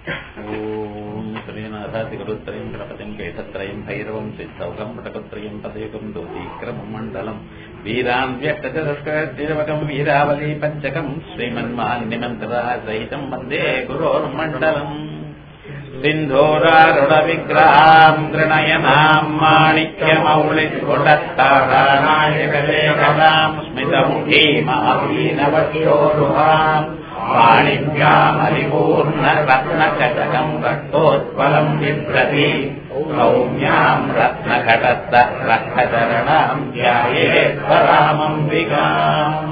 ஓம் ஸ்ரீநாதாதிகுருத்ரயம் கணபதிம் கேசத்ரயம் பைரவம் சித்தௌகம் பட்டகத்ரயம் பதயுகம் தோதீக்கிரமம் மண்டலம் வீரான் வியக்தஜஸ்கரத்திரவகம் வீராவலி பஞ்சகம் ஸ்ரீமன்மான்யமந்திரா சகிதம் வந்தே குரோர்மண்டலம் சிந்தோராருட விக்கிரஹாம் கிருணயனாம் மாணிக்யமௌலிஸ்ஃபுடத்தாராநாயகலேகதாம் ஸ்மிதமுகீமாவீனவக்ஷோருஹாம் வாணிभ्यामरिपूर्ण रत्नकटकम् रक्तोत्पलम् बिभ्रति सौम्याम् रत्नघटस्थ रक्तचरणाम् ध्यायेत् परामम्बिकाम्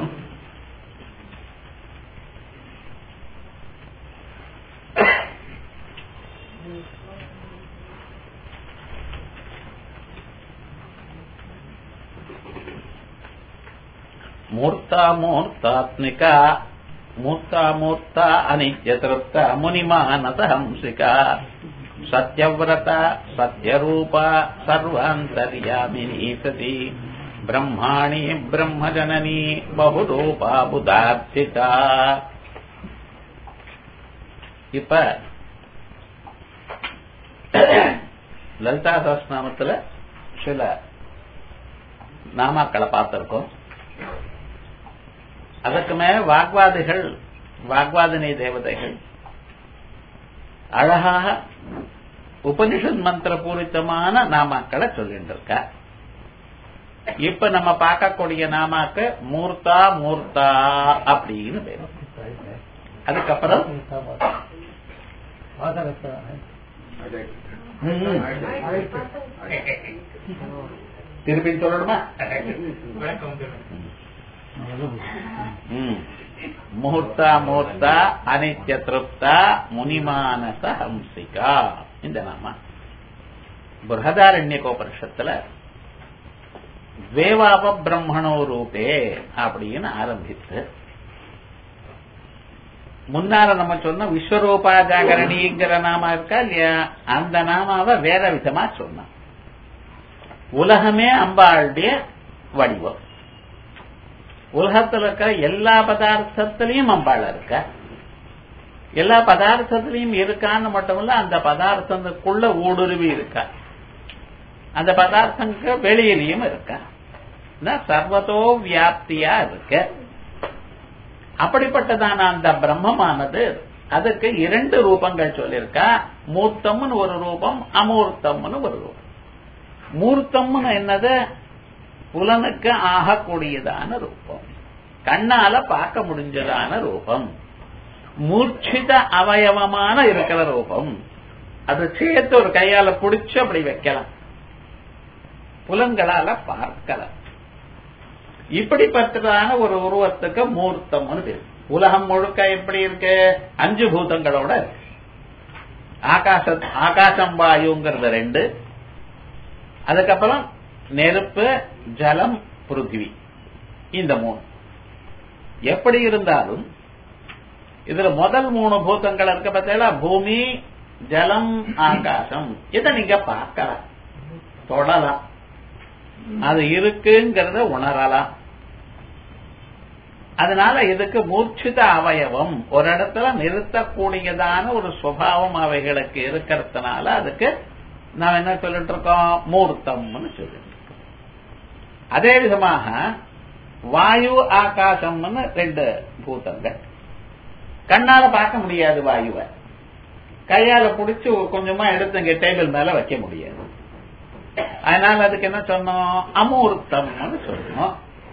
मूर्तामूर्तात्मिका मूर्ता अनित्यतृप्ता मुनिमानसहंसिका सत्यव्रता सत्यरूपा सर्वान्तर्यामिनी सती ब्रह्माणि ब्रह्मजननी बहुरूपा बुधार्थिता இப்ப லலிதா சஹஸ்ரநாமத்துல சில நாமாக்களை பார்த்திருக்கோம். அதற்கு மேல வாக்வாதினி தேவதைகள் அழகாக உபனிஷத் மந்திர பூரித்தமான நாமாக்களை சொல்லிட்டு இருக்க. இப்ப நம்ம பார்க்கக்கூடிய நாமாக்க மூர்த்தா மூர்த்தா அப்படின்னு பேரு. அதுக்கப்புறம் திருப்பி சொல்லணுமா? முகூர்த்தா மூர்த்தா அனித்ய திருப்தா முனிமானச ஹம்சிகா. இந்த நாம பிருஹதாரண்யகோபனிஷத்துல வேவாப பிரம்மணோ ரூபே அப்படின்னு ஆரம்பித்து முன்னால நம்ம சொன்ன விஸ்வரூபா ஜாகரணிங்கிற நாம இருக்கா இல்லையா, அந்த நாமாவை வேற விதமா சொன்னோம். உலகமே அம்பாளுடைய வடிவம். உலகத்துல இருக்க எல்லா பதார்த்தத்திலையும் அம்பாள் இருக்க. எல்லா பதார்த்தத்திலையும் இருக்கான்னு மட்டுமில்ல, அந்த பதார்த்தத்துக்குள்ள ஊடுருவி இருக்க. அந்த பதார்த்தங்க வெளியிலையும் இருக்க. சர்வதோ வியாப்தியா இருக்க. அப்படிப்பட்டதான அந்த பிரம்மமானது அதுக்கு இரண்டு ரூபங்கள் சொல்லியிருக்கா. மூர்த்தம்னு ஒரு ரூபம், அமூர்த்தம்னு ஒரு ரூபம். மூர்த்தம்னு என்னது? புலனுக்கு ஆகக்கூடியதான ரூபம், கண்ணால பார்க்க முடிஞ்சதான ரூபம், மூர்ச்சித அவயவமான இருக்கிற ரூபம். அது சேர்த்து ஒரு கையால புடிச்சு அப்படி வைக்கலாம், புலன்களால பார்க்கலாம். இப்படிப்பட்டதான ஒரு உருவத்துக்கு மூர்த்தம்னு பேரு. உலகம் முழுக்க எப்படி இருக்கு? 5 பூதங்களோட இருக்கு. ஆகாசம் வாயுங்கிறது 2, அதுக்கப்புறம் நெருப்பு ஜலம் பிருத்திவி, இந்த 3. எப்படி இருந்தாலும் இதுல முதல் 3 பூதங்கள் இருக்க பார்த்தா பூமி ஜலம் ஆகாசம், இதை நீங்க பார்க்கலாம், தொடலாம், அது இருக்குங்கிறத உணரலாம். அதனால இதுக்கு மூர்ச்சித அவயவம், ஒரு இடத்துல நிறுத்தக்கூடியதான ஒரு சுபாவம் அவைகளுக்கு இருக்கிறதுனால அதுக்கு நாம் என்ன சொல்லிட்டு இருக்கோம்? மூர்த்தம்னு சொல்லிட்டு இருக்கோம். அதே விதமாக வாயு ஆகாசம்னு 2 பூதங்கள். கண்ணால பார்க்க முடியாது வாயுவை, கையால புடிச்சு கொஞ்சமா எடுத்து இங்க டேபிள் மேல வைக்க முடியாது. அதனால அதுக்கு என்ன சொன்னோம்? அமூர்த்தம்னு சொல்லணும்.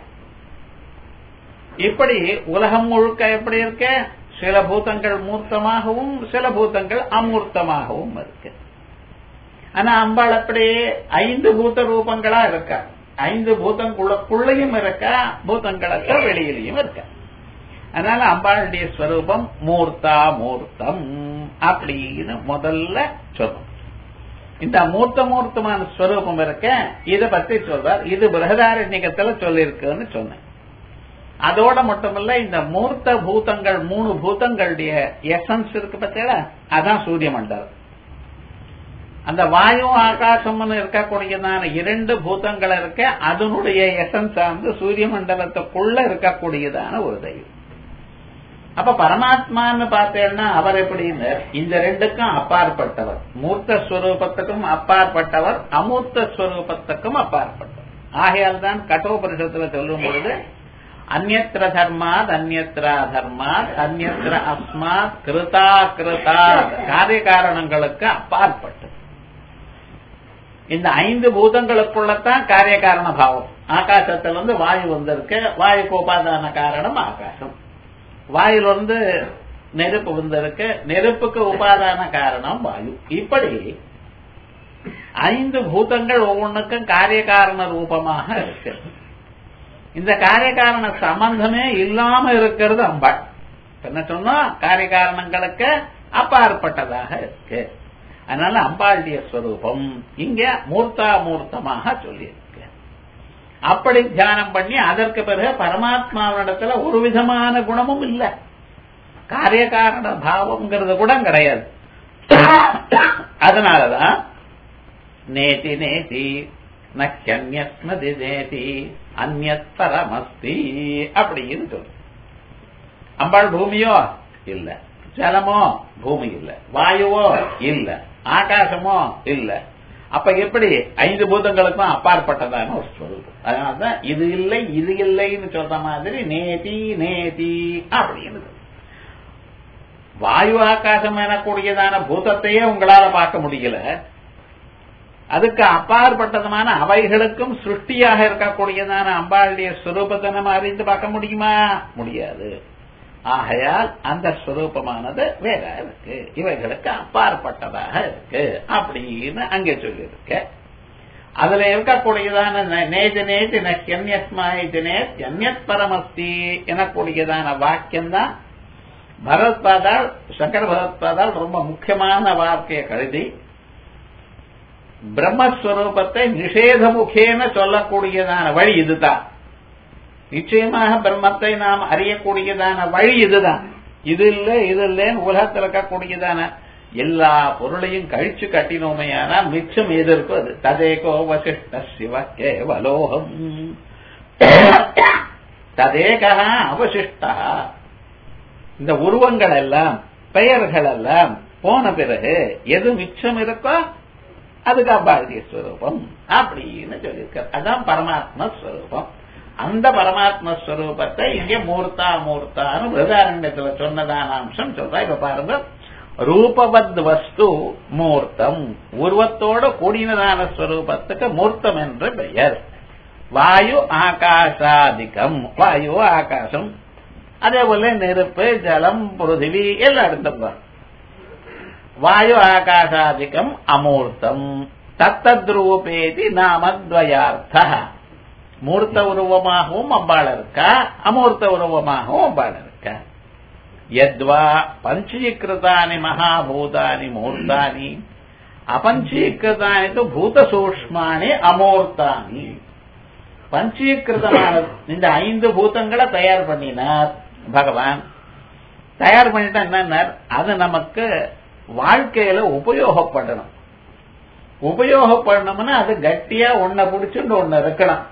இப்படி உலகம் முழுக்க எப்படி இருக்க? சில பூதங்கள் மூர்த்தமாகவும் சில பூதங்கள் அமூர்த்தமாகவும் இருக்கு. ஆனா அம்பாள் அப்படியே 5 பூத ரூபங்களா இருக்கா. 5 பூதங்களுக்குள்ளையும் இருக்கா, பூதங்களுக்கு வெளியிலையும் இருக்கா. அதனால அம்பாளுடைய ஸ்வரூபம் மூர்த்தா மூர்த்தம் அப்படின்னு முதல்ல சொல்லணும். இந்த மூர்த்தமான ஸ்வரூபம் இருக்க, இத பத்தி சொல்றார். இது பிருஹதாரண்யகத்துல சொல்லிருக்குன்னு சொன்னேன். அதோட மட்டுமல்ல, இந்த மூர்த்த பூதங்கள் 3 பூதங்களுடைய எசன்ஸ் இருக்கு பார்த்தீங்களா, அதான் சூரிய மண்டலம். அந்த வாயு ஆகாசம்னு இருக்கக்கூடியதான 2 பூதங்கள் இருக்க, அதனுடைய எசன்ஸ் வந்து சூரிய மண்டலத்துக்குள்ள இருக்கக்கூடியதான ஒரு தெய்வம். அப்ப பரமாத்மான்னு பார்த்தேன்னா அவர் எப்படின்னு இந்த ரெண்டுக்கும் அப்பாற்பட்டவர், மூர்த்த ஸ்வரூபத்துக்கும் அப்பாற்பட்டவர், அமூர்த்த ஸ்வரூபத்துக்கும் அப்பாற்பட்டவர். ஆகையால் தான் கட்டோபனிஷத்துல சொல்லும் பொழுது அந்யத்ர தர்மாத் அந்யத்ரா தர்மாத் அந்யத்ர அஸ்மாத் கிருதா கிருதா, காரிய காரணங்களுக்கு அப்பாற்பட்டது. இந்த 5 பூதங்களுக்குள்ளதான் காரிய காரண பாவம். ஆகாசத்துல வாயு வந்திருக்கு, வாயுக்கு உபாதான காரணம் ஆகாசம். வாயிலிருந்து நெருப்பு வந்திருக்கு, நெருப்புக்கு உபாதான காரணம் வாயு. இப்படி 5 பூதங்கள் ஒவ்வொன்றுக்கும் காரிய காரண ரூபமாக இருக்கு. இந்த காரிய காரண சம்பந்தமே இல்லாம இருக்கிறது அம்பாள். என்ன சொன்னோம், காரிய காரணங்களுக்கு அப்பாற்பட்டதாக இருக்கு. அதனால அம்பாளுடைய ஸ்வரூபம் இங்க மூர்த்தாமூர்த்தமாக சொல்லியிருக்கு. அப்படி தியானம் பண்ணி அதற்கு பிறகு பரமாத்மாவிடத்துல ஒரு விதமான குணமும் இல்லை, காரிய காரண பாவம்ங்கிறது கூட கிடையாது. அதனாலதான் நேதி நேதி நக்கியன்யஸ்மதி நேதி அந்யத் பரமஸ்தி அப்படின்னு சொல்லு. அம்பாள் பூமியோ இல்ல, ஜலமோ பூமி இல்ல, வாயுவோ இல்ல, ஆகாசமோ இல்ல. அப்ப எப்படி 5 பூதங்களுக்கும் அப்பாற்பட்டதான ஒரு ஸ்வரூபம். அதனாலதான் இது இல்லை இது இல்லைன்னு சொல்ற மாதிரி நேதி நேதி அப்படின்னு. வாயு ஆகாசம் எனக்கூடியதான பூதத்தையே உங்களால பார்க்க முடியல, அதுக்கு அப்பாற்பட்டதுமான அவைகளுக்கும் சிருஷ்டியாக இருக்கக்கூடியதான அம்பாளுடைய ஸ்வரூபத்தை நம்ம அறிந்து பார்க்க முடியுமா? முடியாது. ஆகையால் அந்த ஸ்வரூபமானது வேற இருக்கு, இவைகளுக்கு அப்பாற்பட்டதாக இருக்கு அப்படின்னு அங்கே சொல்லியிருக்க. அதுல இருக்கக்கூடியதான நேஜ நேஜ நன்யஸ்மாயத் பரமஸ்தி எனக்கூடியதான வாக்கியம்தான் பகவத்பாதால், சங்கர பகவத்பாதால் ரொம்ப முக்கியமான வார்த்தையை கருதி பிரம்மஸ்வரூபத்தை நிஷேதமுகேன சொல்லக்கூடியதான வழி இதுதான். நிச்சயமாக பிரம்மத்தை நாம் அறியக்கூடியதான வழி இதுதான். இது இல்லை இது இல்லைன்னு உலகத்தில் இருக்கக்கூடியதான எல்லா பொருளையும் கழிச்சு கட்டினோமையானால் மிச்சம் எது இருக்கோ அது. ததேகோ வசிஷ்ட சிவ கேவலோகம் ததேகா அவசிஷ்டா. இந்த உருவங்கள் எல்லாம் பெயர்கள் எல்லாம் போன பிறகு எது மிச்சம் இருக்கோ அதுக்கு அம்பாளுடைய ஸ்வரூபம் அப்படின்னு சொல்லியிருக்கார். அதான் பரமாத்ம ஸ்வரூபம். அந்த பரமாத்ம ஸ்வரூபத்தை இங்கே மூர்த்தா மூர்த்தான்னு பிரதாரண்யத்துல சொன்னதான அம்சம் சொல்றா. இப்ப பாருங்க, ரூபவத் வஸ்து மூர்த்தம், உருவத்தோட கூடினதான ஸ்வரூபத்துக்கு மூர்த்தம் என்று பெயர். வாயு ஆகாசாதிகம், வாயு ஆகாசம், அதே போல நெருப்பு ஜலம் பிருத்திவி எல்லாம் எடுத்துப்பார். வாயு ஆகாசாதிகம் அமூர்த்தம் தத்தத்ரூபேதி நாமத்வயார்த்த. மூர்த்த உருவமாகவும் அம்பாள் இருக்கா, அமூர்த்த உருவமாகவும் அம்பாள் இருக்கா. யத்வா பஞ்சீகிருதானி மகாபூதானி மூர்த்தானி அபஞ்சீகிருதானி து பூத சூக்ஷ்மானி அமூர்த்தானி. பஞ்சீகிருதமான இந்த 5 பூதங்களை தயார் பண்ணினார் பகவான். தயார் பண்ணிட்டா என்ன, அது நமக்கு வாழ்க்கையில உபயோகப்படணும். உபயோகப்படணும்னா அது கட்டியா ஒன்ன பிடிச்சுட்டு ஒன்னு இருக்கணும்.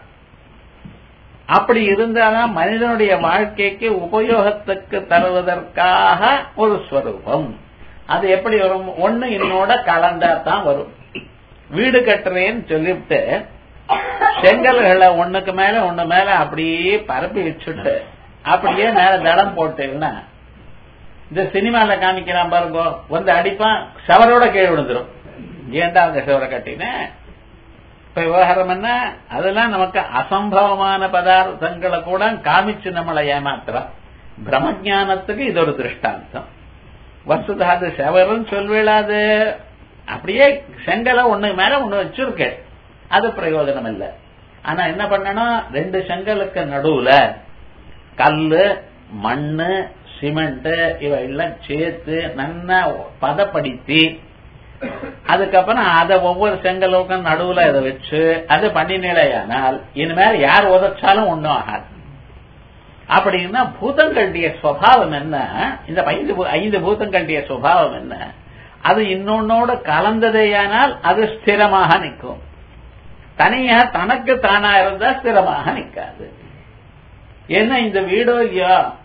அப்படி இருந்தாதான் மனிதனுடைய வாழ்க்கைக்கு உபயோகத்துக்கு தருவதற்காக ஒரு ஸ்வரூபம். அது எப்படி வரும், ஒண்ணு இன்னோட கலந்தா தான் வரும். வீடு கட்டுறேன்னு சொல்லிவிட்டு செங்கல்களை ஒண்ணுக்கு மேல ஒண்ணு மேல அப்படியே பரப்பி வச்சுட்டு அப்படியே மேல தடம் போட்டேன்னா, இந்த சினிமால காமிக்கிறான் பாருங்க, வந்து அடிப்பான், ஷவரோட கீழே விழுந்துரும். ஏண்டா அந்த ஷவரை கட்டினேன். இப்ப விவகாரம் என்ன, அதெல்லாம் நமக்கு அசம்பவமான பதார்த்தங்களை கூட காமிச்சு நம்மளை ஏமாத்துறோம். பிரம்மஞானத்துக்கு இது ஒரு திருஷ்டாந்தம். வசுதா அது ஷவர்னு சொல்வேளாது, அப்படியே செங்கலை ஒண்ணு மேல ஒண்ணு வச்சிருக்கேன், அது பிரயோஜனம் இல்லை. ஆனா என்ன பண்ணணும், 2 செங்கலுக்கு நடுவுல கல்லு மண்ணு சிமெண்ட் இவையெல்லாம் சேர்த்து நல்லா பதப்படுத்தி அதுக்கப்புறம் அதை ஒவ்வொரு செங்கலுக்கும் நடுவுல இதை வச்சு அது பண்ணினேயானால் இனிமேல் யார் உதச்சாலும் ஒன்றும் ஆகாது. அப்படின்னா பூதங்களுடைய சுவாவம் என்ன, இந்த 5 பூதங்களுடைய சுவாவம் என்ன, அது இன்னொன்னோட கலந்ததேயானால் அது ஸ்திரமாக நிற்கும். தனியா தனக்கு தானா இருந்தா ஸ்திரமாக நிற்காது. ஏன்னா இந்த வீடோ இல்லையோ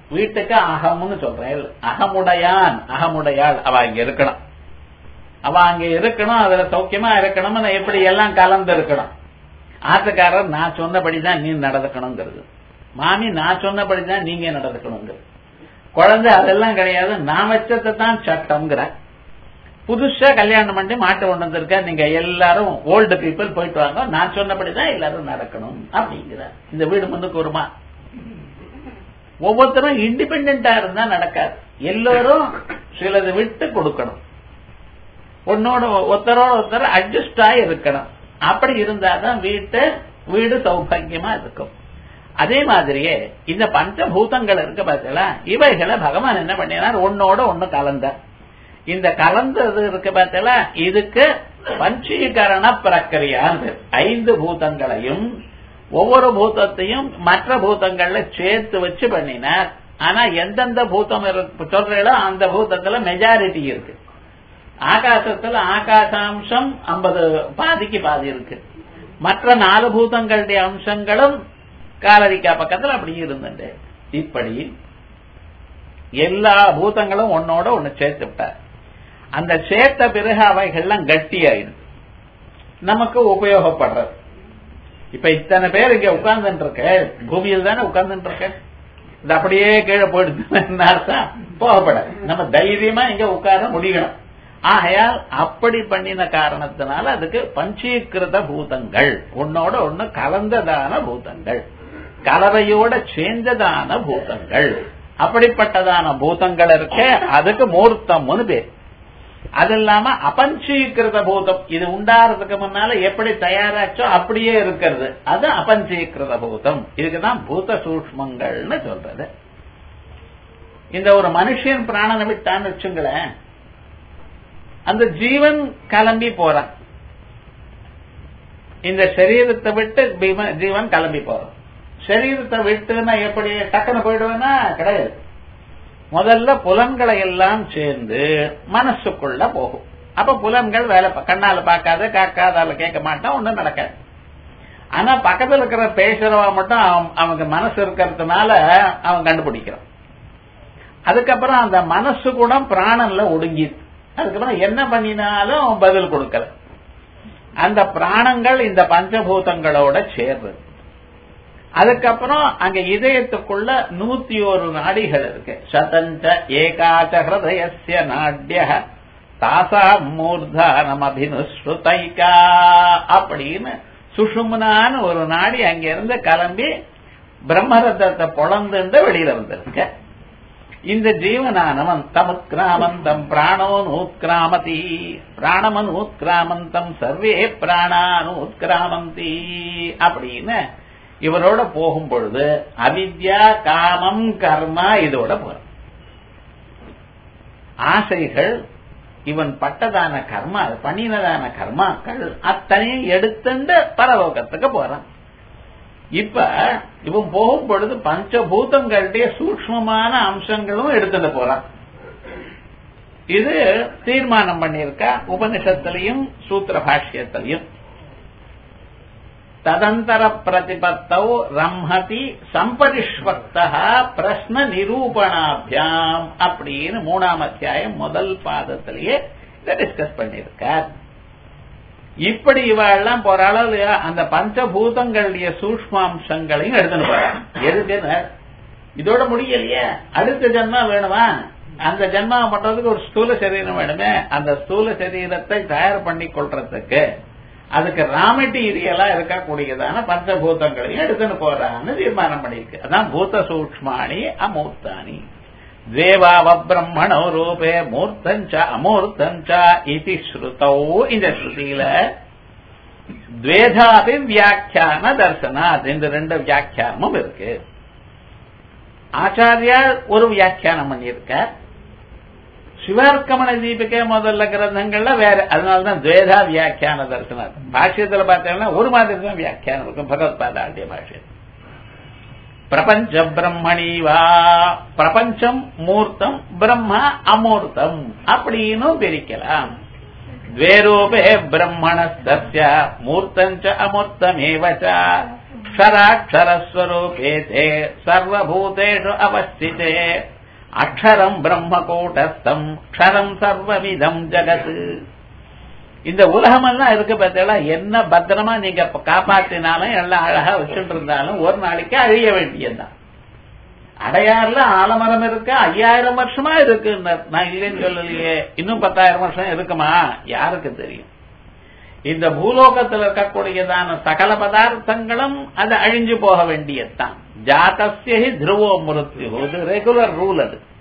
வீட்டுக்கு அகம்னு சொல்றேன். அகமுடையான் அகமுடையாள் அவ அங்க இருக்கணும். அவ அங்க இருக்கணும், அதுல சௌக்கியமா இருக்கணும்னு எப்படி எல்லாம் கலந்து இருக்கணும். ஆத்துக்காரர் நான் சொன்னபடிதான் நீ நடந்துக்கணுங்கிறது, மாமி நான் சொன்னபடிதான் நீங்க நடந்துக்கணுங்கிறது, குழந்தை அதெல்லாம் கிடையாது நான் வச்சதை தான் சட்டம்ங்கிற. புதுசா கல்யாணம் பண்ணி மாட்டு கொண்டு வந்திருக்க, நீங்க எல்லாரும் ஓல்டு பீப்புள் போயிட்டு வாங்க, நான் சொன்னபடிதான் எல்லாரும் நடக்கணும் அப்படிங்கிற. இந்த வீடு முன்னுக்கு வருமா? ஒவ்வொருத்தரும் இண்டிபெண்டா இருந்தா நடக்காது. எல்லோரும் சிலது விட்டு கொடுக்கணும், ஒன்னோட ஒருத்தரோட ஒருத்தர் அட்ஜஸ்ட் ஆகி இருக்கணும். அப்படி இருந்தாதான் வீடு சௌபாகியமா இருக்கும். அதே மாதிரியே இந்த பஞ்சபூதங்கள் இருக்கு பார்த்தீங்களா, இவைகளை பகவான் என்ன பண்ணினார், ஒன்னோட ஒண்ணு கலந்தார். இந்த கலந்தது இருக்கு பார்த்தீங்களா, இதுக்கு பஞ்சீகரண பிரக்கிரியா. 5 பூதங்களையும் ஒவ்வொரு பூதத்தையும் மற்ற பூதங்கள்ல சேர்த்து வச்சு பண்ணினார். ஆனா எந்தெந்த பூதம் சொல்றீங்களோ அந்த பூதத்துல மெஜாரிட்டி இருக்கு. ஆகாசத்துல ஆகாசாம்சம் 50 பாதிக்கு பாதி இருக்கு. மற்ற 4 பூதங்களுடைய அம்சங்களும் காலரிக்கா பக்கத்துல அப்படி இருந்துட்டு இப்படி எல்லா பூதங்களும் ஒன்னோட ஒண்ணு சேர்த்து விட்டார். அந்த சேர்த்த பிறகு அவைகள்லாம் கட்டியாயிடுது, நமக்கு உபயோகப்படுறது. இப்ப இத்தனை பேர் இங்க உட்கார்ந்துட்டு இருக்க, பூமியில் தானே உட்கார்ந்துட்டு இருக்க, இது அப்படியே கீழே போயிடுது போகப்படாது. நம்ம தைரியமா இங்க உட்கார முடியணும். ஆகையால் அப்படி பண்ணின காரணத்தினால அதுக்கு பஞ்சீகிருத பூதங்கள், ஒன்னோட ஒண்ணு கலந்ததான பூதங்கள், கலவையோட சேர்ந்ததான பூதங்கள். அப்படிப்பட்டதான பூதங்கள் இருக்க அதுக்கு மூர்த்தம்னு பேர். அது இல்லாம அபஞ்சீகிருத பூதம், இது உண்டாறதுக்கு முன்னால எப்படி தயாராச்சோ அப்படியே இருக்கிறது, அது அபஞ்சீகிருத பூதம். இதுக்குதான் பூத சூக்ஷ்மங்கள்னு சொல்றது. இந்த ஒரு மனுஷன் பிராணனை விட்டான்னு வச்சுங்களேன், அந்த ஜீவன் கிளம்பி போறான். இந்த சரீரத்தை விட்டு ஜீவன் கிளம்பி போறான். சரீரத்தை விட்டுன்னா எப்படி டக்குன்னு போயிடுவேன்னா கிடையாது. முதல்ல புலன்களை எல்லாம் சேர்ந்து மனசுக்குள்ள போகும். அப்ப புலன்கள் வேலை கண்ணால பார்க்காத காக்காதால கேட்க மாட்டான், ஒண்ணும் நடக்காது. ஆனா பக்கத்துல இருக்கிற பேசுறவா மட்டும் அவங்க மனசு இருக்கிறதுனால அவன் கண்டுபிடிக்கிறான். அதுக்கப்புறம் அந்த மனசு கூட பிராணன்ல ஒடுங்கிது. அதுக்கப்புறம் என்ன பண்ணினாலும் பதில் கொடுக்கல. அந்த பிராணங்கள் இந்த பஞ்சபூதங்களோட சேர்றது. அதுக்கப்புறம் அங்க இதயத்துக்குள்ள 101 நாடிகள் இருக்கு. சதஞ்ச ஏகாச்ச ஹிருதயஸ்ய நாட்ய தாசா மூர்தானம் அபினுஸ்ருதைகா அப்படின்னு சுஷும்னான்னு ஒரு நாடி அங்க இருந்து கிளம்பி பிரம்மரத்தத்தை பொழந்து வெளியில வந்திருக்க. இந்த ஜீவனானவன் தமுத்கிராமந்தம் பிராணோனூத்கிராமதி பிராணமனூத்கிராமந்தம் சர்வே பிராணானூத்கிராமந்தி அப்படின்னு இவரோட போகும் பொழுது அவித்யா காமம் கர்மா இதோட போற ஆசைகள், இவன் பட்டதான கர்மா பண்ணினதான கர்மாக்கள் அத்தனையும் எடுத்துட்டு பரலோகத்துக்கு போறான். இப்ப இவன் போகும் பொழுது பஞ்சபூதங்களுடைய சூக்ஷ்மமான அம்சங்களும் எடுத்துட்டு போறான். இது தீர்மானம் பண்ணியிருக்கா உபனிஷத்திலையும் சூத்திர பாஷ்யத்திலையும். ததந்தர பிரதிபத்தௌ ரம்ஹதி சம்பரிஷ்வக்தா பிரஸ்ன நிரூபணாபியாம் அப்படின்னு 3ஆம் அத்தியாயம் முதல் பாதத்திலேயே இதை டிஸ்கஸ் பண்ணியிருக்கார். இப்படி இவெல்லாம் போறாளோ இல்லையா, அந்த பஞ்சபூதங்களுடைய சூக்ஷ்மாம்சங்களையும் எடுத்துன்னு போறாங்க. எதுக்குன்னு இதோட முடியலையே, அடுத்த ஜென்மா வேணுமா, அந்த ஜென்மா பண்றதுக்கு ஒரு ஸ்தூல சரீரம் வேணுமே, அந்த ஸ்தூல சரீரத்தை தயார் பண்ணி கொள்றதுக்கு அதுக்கு ரா மெட்டீரியலா இருக்கக்கூடியதான பஞ்சபூதங்களையும் எடுத்துன்னு போறான்னு தீர்மானம் பண்ணிருக்கு. அதான் பூத சூக்ஷ்மாணி அமூர்த்தானி தேவாவ பிரம்மணோ ரூபே மூர்த்தஞ்ச அமூர்த்தஞ்ச இதி ஸ்ருதௌ. இந்த ஸ்ருதியில துவேதாபி வியாக்கியான தர்சனாத், இந்த 2 வியாக்கியானமும் இருக்கு. ஆச்சாரியார் ஒரு வியாக்கியானம் பண்ணியிருக்க, சிவார்க்கமண தீபிகை முதல்ல கிரந்தங்கள்ல வேற. அதனாலதான் துவேதா வியாக்கியான தர்சனாத். பாஷ்யத்துல பார்த்தீங்கன்னா ஒரு மாதிரி தான் வியாக்கியானம் இருக்கும் பகவத்பாதாண்டிய பாஷ்யம். பிரபஞ்ச பிரம்மணி வா, பிரபஞ்சம் மூர்த்தம் பிரம்ம அமூர்த்தம் அப்படின்னு பிரிக்கலாம். द्वे रूपे ब्रह्मणस्तस्य मूर्तञ्च अमूर्तमेव च க்ஷராட்சரஸ்வரூபேதே சர்வபூதேஷு அவஸ்திதே அக்ஷரம் பிரம்மகூடஸ்தம் க்ஷரம் சர்வமிதம் ஜகத். இந்த உலகமெல்லாம் இருக்கு பார்த்தீங்களா, என்ன பத்திரமா நீங்க காப்பாற்றினாலும் எல்லாம் அழகா வச்சுட்டு இருந்தாலும் ஒரு நாளைக்கு அழிய வேண்டியதுதான். அடையாறுல ஆலமரம் இருக்கு, 5000 வருஷமா இருக்கு. நான் இல்லைன்னு சொல்லலையே, இன்னும் 10,000 வருஷம் இருக்குமா, யாருக்கு தெரியும். இந்த பூலோகத்தில் இருக்கக்கூடியதான சகல பதார்த்தங்களும் அது அழிஞ்சு போக வேண்டியதுதான். ஜாதஸ்யஹி த்ருவோ மிருத்யு, இது ரெகுலர் ரூல்.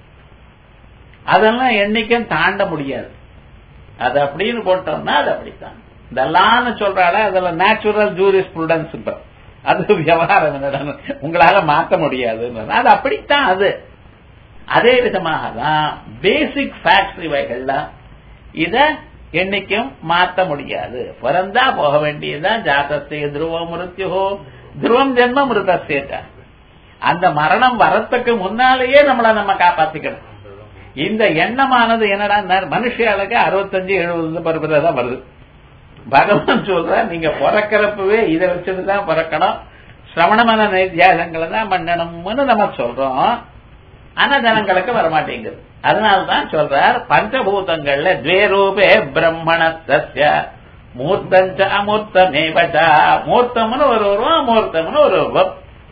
அதெல்லாம் என்னைக்கும் தாண்ட முடியாது. அது அப்படின்னு போட்டோம்னா அது அப்படித்தான். இதெல்லாம் சொல்றால அதுல நேச்சுரல் ஜூரிஸ்ப்ருடன்ஸ், அது விவகாரம் என்ன உங்களால மாற்ற முடியாது, அது அப்படித்தான். அது அதே விதமாக தான் பேசிக் ஃபேக்ட்ஸ் இவைகள்லாம் இத என்னைக்கும் மாற்ற முடியாது. பிறந்தா போக வேண்டியதுதான். ஜாதஸ்ய த்ருவோ மிருத்யுஹோ த்ருவம் ஜென்ம மிருதஸ்ய. அந்த மரணம் வரத்துக்கு முன்னாலேயே நம்ம காப்பாத்திக்கணும். இந்த எண்ணமானது என்னடா, மனுஷாளுக்கு 65-70 தான் வருது. பகவான் சொல்ற நீங்க பிறக்கிறப்பவே இதை வச்சுட்டுதான் பிறக்கணும், சிரவணமான நித்தியாசங்களை தான் பண்ணணும்னு நம்ம சொல்றோம். ஆனா ஜனங்களுக்கு வரமாட்டேங்குது. அதனால்தான் சொல்றார் பஞ்சபூதங்கள்ல த்வே ரூபே பிரம்மணஸ்ய மூர்த்தஞ்ச அமூர்த்தமேவசா. மூர்த்தம்னு ஒரு உருவம், அமூர்த்தம்னு ஒரு உருவம்.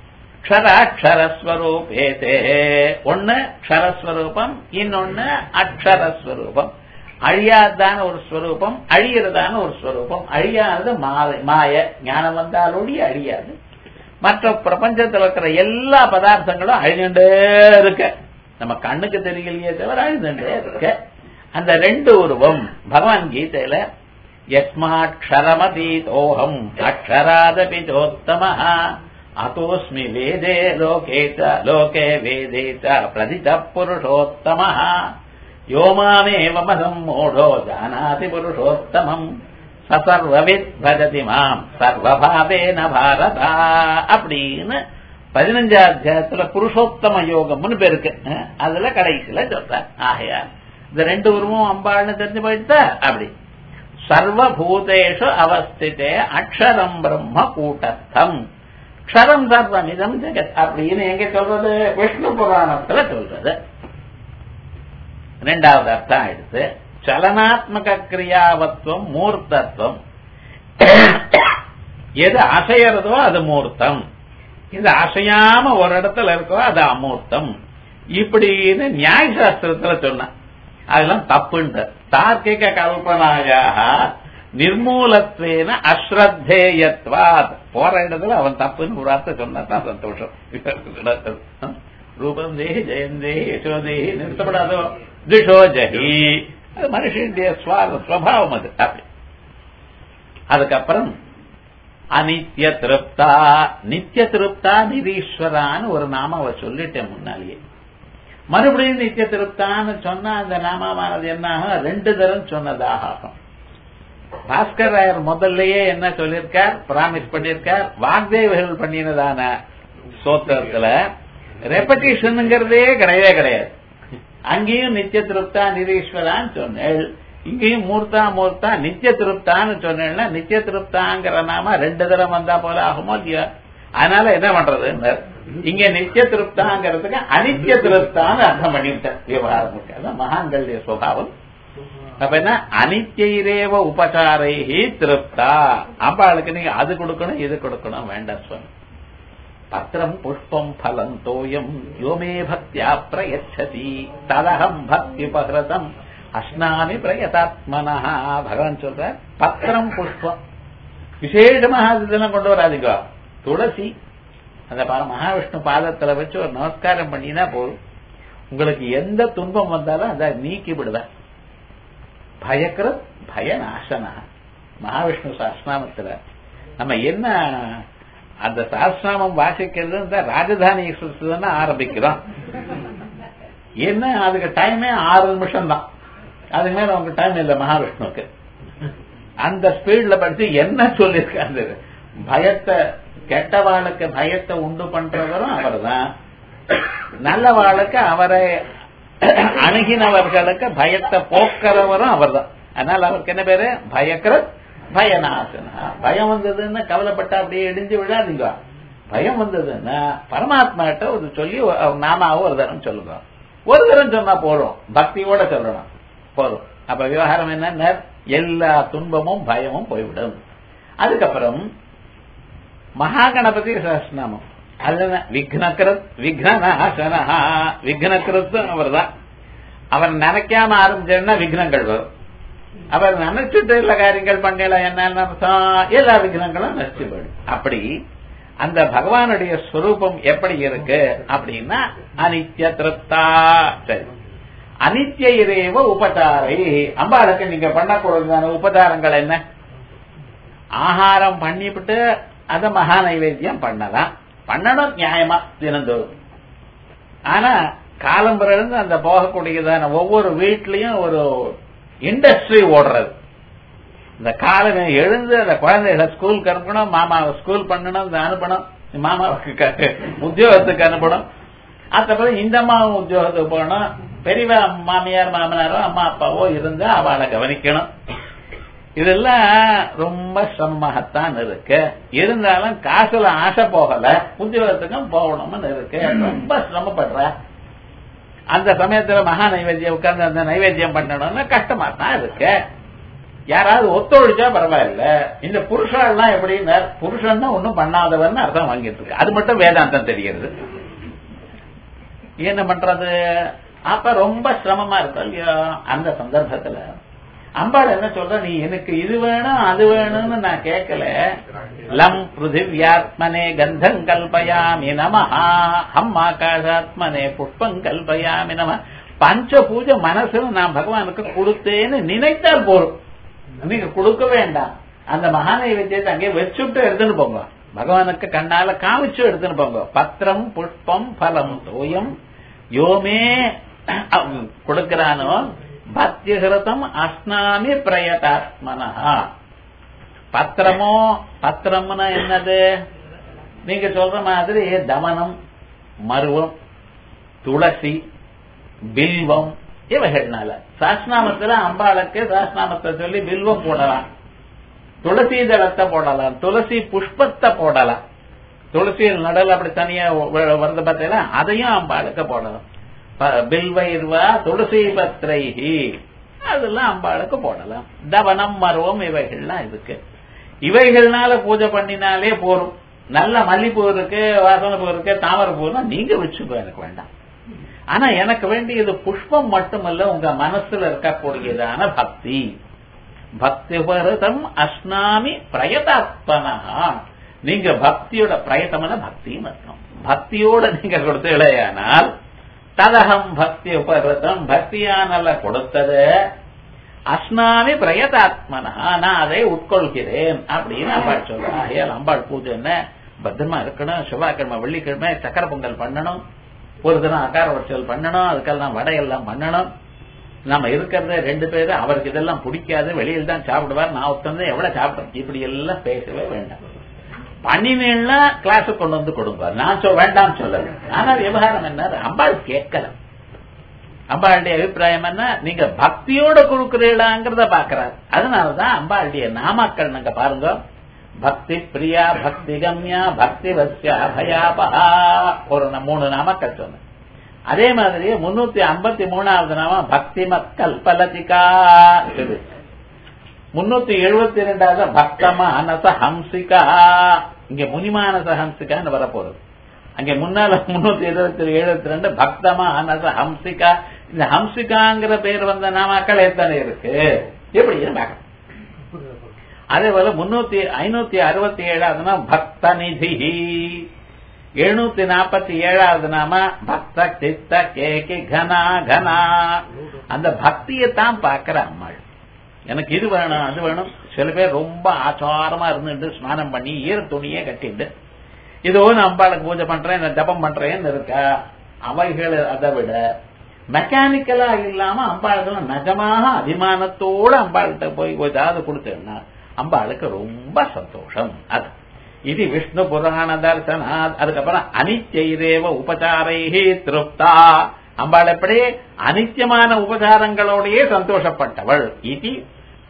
க்ஷராட்சரஸ்வரூபேதே, ஒன்னு க்ஷரஸ்வரூபம், இன்னொன்னு அக்ஷரஸ்வரூபம். அழியாதான ஒரு ஸ்வரூபம், அழியறதான ஒரு ஸ்வரூபம். அழியாதது மாய, ஞானம் வந்தாலோடி அழியாது. மற்ற பிரபஞ்சத்தில் இருக்கிற எல்லா பதார்த்தங்களும் அழிஞ்சுட்டே இருக்க, நம்ம கண்ணுக்கு தெரியலையே தவிர அழிஞ்சுட்டே இருக்க. அந்த ரெண்டு உருவம் பகவான் கீதையில யஸ்மாத் க்ஷரமதீதோஹம் அக்ஷராதபி சோத்தமஹ அதோஸ்மி வேதே லோகே வேதே ச பிரதித புருஷோத்தமஹ யோமாமேவமஹம் மூடோ ஜானாதி புருஷோத்தமம் சர்வவித் பஜதி மாம் சர்வபாவேன பாரதா அப்படின்னு 15வது அத்தியாயத்துல புருஷோத்தம யோகம்னு பேருக்கு. அதுல கடைசியில சொல்ற. ஆகையா இந்த ரெண்டு உருவம் அம்பாள்னு தெரிஞ்சு போயிட்டா அப்படி. சர்வபூதேஷு அவஸ்திதே அக்ஷரம் பிரம்ம கூட்டஸ்தம் க்ஷரம் சர்வமிதம் ஜெகத் அப்படின்னு எங்க சொல்றது, விஷ்ணு புராணத்துல சொல்றது. ரெண்டாவது அர்த்தம் எடுத்து சலனாத்மக கிரியாவத்துவம் மூர்த்தத்துவம். எது அசையறதோ அது மூர்த்தம், இது அசையாம ஒரு இடத்துல இருக்கோ அது அமூர்த்தம் இப்படின்னு நியாய சாஸ்திரத்துல சொன்ன. அதெல்லாம் தப்புன்ற. தார்க்கிக கல்பனாயாக நிர்மூலத்வேன அஸ்ரத்தேயத்வாத். போற இடத்துல அவன் தப்புன்னு ஒரு அர்த்தம் சொன்னாதான் சந்தோஷம். ரூபம் தேஹி ஜெயந்தேஹி யசோதேஹி நிறுத்தப்படாதோ திஷோ ஜஹி, அது மனுஷனுடைய ஸ்வபாவம். அது அப்படி. அதுக்கப்புறம் அனித்ய திருப்தா, நித்திய திருப்தா நிரீஸ்வரான்னு ஒரு நாமாவை சொல்லிட்டேன் முன்னாலேயே. மறுபடியும் நித்திய திருப்தான்னு சொன்னா அந்த நாமாவானது என்ன ஆகும், 2 தரம் சொன்னதாக ஆகும். பாஸ்கர் ராயர் முதல்லயே என்ன சொல்லியிருக்கார், பிராமிஸ் பண்ணியிருக்கார். வாக்தேவர்கள் பண்ணினதான சோத்திரத்துல ரெப்படிஷனுங்கிறதே கிடையவே கிடையாது. அங்கேயும் நித்திய திருப்தா நிரீஸ்வரான்னு சொன்னேள், இங்கேயும் மூர்த்தா மூர்த்தா நித்திய திருப்தான்னு சொன்னேன்னா நித்திய திருப்தாங்கிற நாம 2 தரம் வந்தா போல ஆகுமோ இல்லையா. அதனால என்ன பண்றது, இங்க நித்திய திருப்தாங்கிறதுக்கு அனித்திய திருப்தான்னு அர்த்தம் பண்ணிவிட்டேன். விவகாரம் அதான் மகான்களுடைய சுபாவம். அப்ப என்ன, அனித்தியரேவ உபசாரைஹி திருப்தா. அம்பாளுக்கு நீங்க அது கொடுக்கணும் இது கொடுக்கணும் வேண்டாம் சொன்ன. பத்திரம் புஷ்பம் பலம் தோயம் யோமே பக்தியா பிரயச்சதி ததகம் பக்தி உபகிருதம் அஸ்னாமி பிரயதாத்மனா. பகவான் சொல்ற பத்திரம் புஷ்பம் விசேஷமாக இதெல்லாம் கொண்டு வராதிங்க. துளசி அந்த மகாவிஷ்ணு பாதத்துல வச்சு ஒரு நமஸ்காரம் பண்ணினா போதும், உங்களுக்கு எந்த துன்பம் வந்தாலும் அதை நீக்கி விடுவேன். பயக்கிரத் பயநாசனா. மகாவிஷ்ணு சாஸ்திரநாமத்துல நம்ம என்ன அந்த சாஸ்திரநாமம் வாசிக்கிறது இந்த ராஜதானி எக்ஸ்பிரஸ் ஆரம்பிக்கிறோம். என்ன அதுக்கு டைமே 6 நிமிஷம் தான், அதுக்கு மேல உங்களுக்கு டைம் இல்லை மகாவிஷ்ணுக்கு. அந்த ஸ்பீட்ல படிச்சு என்ன சொல்லியிருக்காரு, பயத்தை கெட்டவாளுக்கு பயத்தை உண்டு பண்றவரும் அவர் தான், நல்லவாளுக்கு அவரை அணுகினவர்களுக்கு பயத்தை போக்குறவரும் அவர் தான். அதனால அவருக்கு என்ன பேரு, பயக்கிரத் பயநாசனா. பயம் வந்ததுன்னு கவலைப்பட்டா அப்படியே இடிஞ்சு விழாதீங்க. பயம் வந்ததுன்னா பரமாத்மா கிட்ட ஒரு சொல்லி நாமாவும் ஒரு தரம் சொல்லுங்க. ஒரு தரம் சொன்னா போறோம், பக்தியோட சொல்லணும் போறோம். அப்ப விவகாரம் என்ன, எல்லா துன்பமும் பயமும் போய்விடும். அதுக்கப்புறம் மகாகணபதி சஹஸ்ரநாமம், அதுல விக்னகிருத் விக்னநாசனஹா, விக்னகிருத் அவர் தான். அவர் நினைக்காம ஆரம்பிச்சா விக்னங்கள் வரும். அவர் நினைச்சிட்டு எல்லா காரியங்கள் பண்ணல என்ன எல்லா விக்னங்களும் நஷ்டி போயிடும். அப்படி அந்த பகவானுடைய ஸ்வரூபம் எப்படி இருக்கு அப்படின்னா அனித்ய திருப்தா. சரி, அனித்ய இரேவ உபசாரை. அம்பாளுக்கு நீங்க பண்ணக்கூடியதான உபசாரங்கள் என்ன? ஆகாரம் பண்ணிவிட்டு அத மகா நைவேத்தியம் பண்ணலாம், பண்ணணும் நியாயமா தினந்தோறும். ஆனா காலம் பிறந்து அந்த போகக்கூடியதான ஒவ்வொரு வீட்லயும் ஒரு இண்டஸ்ட்ரி ஓடுறது. இந்த காலம் எழுந்து அந்த குழந்தைகளை ஸ்கூலுக்கு அனுப்பணும், மாமாவை ஸ்கூல் பண்ணணும், அனுப்பணும், மாமாவுக்கு உத்தியோகத்துக்கு அனுப்பணும், அதுக்கப்புறம் இந்த அம்மாவும் உத்தியோகத்துக்கு போகணும், பெரியவா மாமியார் மாமனாரோ அம்மா அப்பாவோ இருந்தா அவளை கவனிக்கணும். இதெல்லாம் ரொம்ப சிரமமாகத்தான் இருக்கு. இருந்தாலும் காசுல ஆசை போகல, உத்தியோகத்துக்கும் போகணும்னு இருக்கு, ரொம்ப சிரமப்படுற. அந்த சமயத்துல மகா நைவேத்தியம் உட்கார்ந்து அந்த நைவேத்தியம் பண்ணணும்னா கஷ்டமா தான் இருக்கு. யாராவது ஒத்துழைச்சா பரவாயில்ல. இந்த புருஷன் எப்படின்னா புருஷன் தான் ஒன்னும் பண்ணாதவர்னு அர்த்தம் வாங்கிட்டு இருக்கு. அது மட்டும் வேதாந்தம் தெரிகிறது. என்ன பண்றது? அப்ப ரொம்ப சிரமமா இருக்கு இல்லையா? அந்த சந்தர்ப்பத்துல அம்பாள் என்ன சொல்ற, நீ எனக்கு இது வேணும் அது வேணும்னு நான் கேட்கல. லம் பிருத்திவியாத்மனே கந்தம் கல்பயாமி நமஹா, ஹம் ஆகாசாத்மனே புஷ்பம் கல்பயாமி நம. பஞ்ச பூஜை மனசுல நான் பகவானுக்கு கொடுத்தேன்னு நினைத்தால் போறோம். நீங்க கொடுக்க வேண்டாம். அந்த மகா நைவேத்தியத்தை அங்கே வச்சுட்டு எடுத்துன்னு போங்க, பகவானுக்கு கண்ணால காமிச்சு எடுத்துன்னு போங்க. பத்திரம் புஷ்பம் பலம் தோயம் யோமே கொடுக்கிறானோ பக்திஹிருதம் அஸ்னாமி பிரயதாத்மனஹா. பத்திரமோ, பத்திரம்னா என்னது? நீங்க சொல்ற மாதிரி தமனம், மருவம், துளசி, பில்வம் இவைகள்னால சாஸ்நாமத்துல அம்பாளுக்கு சாஸ்நாமத்தை சொல்லி பில்வம் போடலாம், துளசி தளத்தை போடலாம், துளசி புஷ்பத்தை போடலாம். துளசியில் நடல் அப்படி தனியா வருது பார்த்தீங்கன்னா அதையும் அம்பாளுக்கு போடலாம். பில்வைர்வா துளசி பத்ரைஹி அதெல்லாம் அம்பாளுக்கு போடலாம். தவனம் மருவம் இவைகள்லாம் இருக்கு. இவைகள்னால பூஜை பண்ணினாலே போரும். நல்ல மல்லிப்பூ இருக்கு, வாசனை பூ இருக்கு, தாமரை பூனா நீங்க வச்சுக்கோ, எனக்கு வேண்டாம். ஆனா எனக்கு வேண்டியது புஷ்பம் மட்டுமல்ல, உங்க மனசுல இருக்கக்கூடியதான பக்தி. பக்தி பரதம் அஸ்னாமி பிரயதாத்மனஹா. நீங்க பக்தியோட பிரயத்தமான பக்தியும் அர்த்தம். பக்தியோட நீங்க கொடுத்தீங்களேயானால் ததகம் பக்தி உபரதம், பக்தியானல்ல கொடுத்தது அஸ்னாமி பிரயதாத்மனஹா, நான் அதை உட்கொள்கிறேன் அப்படின்னு அம்பாள் சொல்றேன். ஆகையால் அம்பாள் பூஜை என்ன பத்திரமா இருக்கணும். செவ்வாய்க்கிழமை வெள்ளிக்கிழமை சக்கரை பொங்கல் பண்ணணும், ஒரு தினம் அகார வச்சல் பண்ணணும், அதுக்கெல்லாம் வடையெல்லாம் பண்ணணும். நம்ம இருக்கிறத 2 பேரு, அவருக்கு இதெல்லாம் பிடிக்காது, வெளியில் தான் சாப்பிடுவார், நான் உட்காந்து எவ்வளவு சாப்பிட்டேன், இப்படி எல்லாம் பேசவே வேண்டாம். பண்ணினேன்னா கிளாஸுக்கு கொண்டு வந்து கொடுங்க, நான் வேண்டாம் சொல்லல. ஆனா விவகாரம் என்ன, அம்பாள் கேட்கல. அம்பாளுடைய அபிப்பிராயம் என்ன, நீங்க பக்தியோட கொடுக்கிறீங்களாங்கிறத பாக்குறாரு. அதனாலதான் அம்பாளுடைய நாமாக்கள் நாங்க பாருங்க, பக்தி பிரியா, பக்தி கம்யா, பக்தி வசியா, பயாபஹா, ஒரு 3 நாமக்கள் சொன்ன. அதே மாதிரி 353வது நாம பக்தி மக்கல்பலதிகா, 372வது பக்தமானச ஹம்சிகா. இங்க முனிமானச ஹம்சிகான்னு வரப்போறது. அங்க முன்னால 372 பக்தமானச ஹம்சிகா. இந்த ஹம்சிகாங்கிற பேர் வந்த நாமாக்கள் எத்தனை இருக்கு எப்படி பார்க்க. அதே போல 567வது நாம பக்த நிதி, 747வது நாம பக்த சித்த கேகி கனா கனா. அந்த பக்தியத்தான் பாக்குற அம்மாள். எனக்கு இது வேணும் அது வேணும். சில பேர் ரொம்ப ஆச்சாரமா இருந்துட்டு ஸ்நானம் பண்ணி ஈர துணியே கட்டிட்டு இதோ நான் அம்பாளுக்கு பூஜை பண்றேன், ஜபம் பண்றேன்னு இருக்கா. அவைகள் அதை விட மெக்கானிக்கலா இல்லாம அம்பாளுக்கு நிஜமாக அபிமானத்தோட அம்பாள்கிட்ட போய் ஏதாவது கொடுத்தேன்னா அம்பாளுக்கு ரொம்ப சந்தோஷம். அது இது விஷ்ணு புராண தர்சனாத். அதுக்கப்புறம் அனித்யைரேவ உபசாரைஹி திருப்தா. அம்பாள் எப்படி அனித்தியமான உபசாரங்களோடையே சந்தோஷப்பட்டவள். இது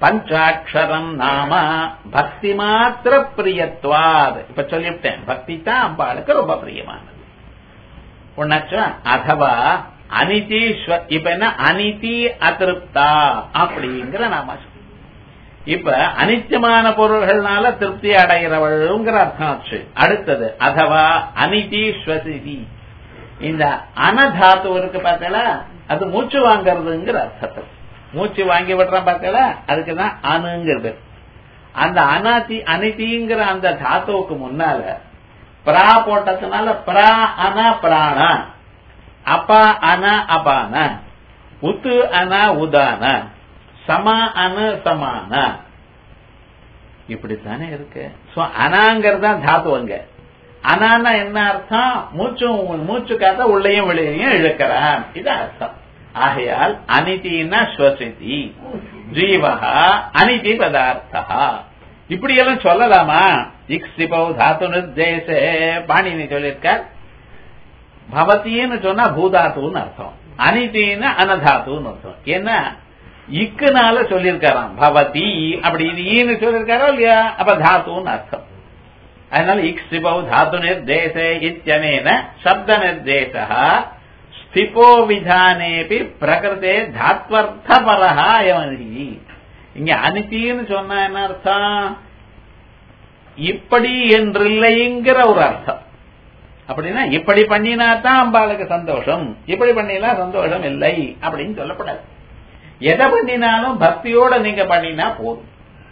பஞ்சாட்சரம் நாம பக்தி மாத்திர பிரியத்வாத். இப்ப சொல்லிவிட்டேன், பக்தி தான் அம்பாளுக்கு ரொம்ப பிரியமானது. ஒன்னாச்சா அதவா அனிதி. இப்ப என்ன அனிதி அதிருப்தா அப்படிங்கிற நாம. இப்ப அனித்தியமான பொருள்கள்னால திருப்தி அடைகிறவள்ங்கிற அர்த்தம் ஆச்சு. அடுத்தது அதவா அனிதி ஸ்வசிதி. இந்த அனதாத்து இருக்கு பார்த்தா அது மூச்சு வாங்கறதுங்கிற அர்த்தத்தை. மூச்சு வாங்கி விடுறான் பார்த்தா அதுக்குதான் அணுங்கிறது. அந்த அனிதிங்கிற அந்த தாத்துவுக்கு முன்னால பிரா போட்டதுனால பிரா அன பிராண, அப்பா அன அபான, உத்து அன உதான, சமா அனு சமான, இப்படித்தானே இருக்கு. அனாங்கிறது தான் தாத்துவங்க. அனான்னா என்ன அர்த்தம்? மூச்சு காத்த உள்ளையும் வெளியையும் இழுக்கிறான், இது அர்த்தம். ஆகையால் அனிதினா ஸ்வசிதி ஜீவஹா அனிதி பதார்த்தா. இப்படி எல்லாம் சொல்லலாமா? இக்ஸிபௌ தாத்து நிர்தேசே பாணினி சொல்லியிருக்கார். பவத்தின்னு சொன்னா பூதாத்துன்னு அர்த்தம், அனிதின்னு அனதாத்துன்னு அர்த்தம். ஏன்னா இக்குனால சொல்லியிருக்காராம் பவதி, அப்படி இது ஈன்னு சொல்லியிருக்காரோ இல்லையா, அப்ப தாத்துன்னு அர்த்தம். அதனால இக்ஸிபௌ தாத்து நிர்தேசே இத்யனேன சப்த நிர்தேசா ஸ்திபோ விதானேபி பிரகிருதே தாத்வர்த்தபரஹா யமனி. இங்க அனித்தின்னு சொன்னா என்ன அர்த்தம்? இப்படி என்றில்லைங்கிற ஒரு அர்த்தம். அப்படின்னா இப்படி பண்ணினா தான் அம்பாளுக்கு சந்தோஷம், இப்படி பண்ணினா சந்தோஷம் இல்லை அப்படின்னு சொல்லப்படாது. எதை பண்ணினாலும் பக்தியோட நீங்க பண்ணினா போதும்.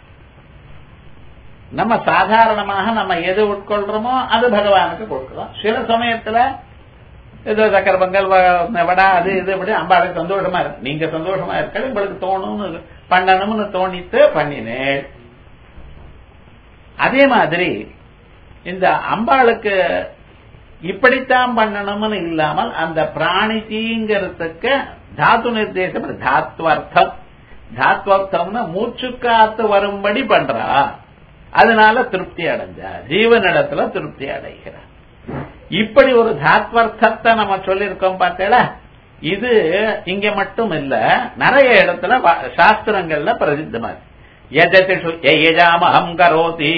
நம்ம சாதாரணமாக நம்ம எது உட்கொள்றோமோ அது பகவானுக்கு கொடுக்கிறோம். சில சமயத்துல ஏதோ சக்கர பொங்கல் வடா அது இது அப்படி அம்பாளுக்கு சந்தோஷமா இருக்கு, நீங்க சந்தோஷமா இருக்க உங்களுக்கு தோணும்னு பண்ணணும்னு தோணித்து பண்ணினேன். அதே மாதிரி இந்த அம்பாளுக்கு இப்படித்தான் பண்ணணும்னு இல்லாமல் அந்த பிராணிதிங்கிறதுக்கு தாத்து நிர்தேசம், தாத்வர்த்தம். தாத்வர்த்தம்னா மூச்சு காத்து வரும்படி பண்றா, அதனால திருப்தி அடைஞ்சா, ஜீவனிடத்துல திருப்தி அடைகிறார். இப்படி ஒரு தாத்வர்த்தத்தை நம்ம சொல்லியிருக்கோம் பார்த்தீங்களா. இது இங்க மட்டும் இல்ல, நிறைய இடத்துல சாஸ்திரங்கள்ல பிரசித்தமா யஜாமஹம் கரோதி.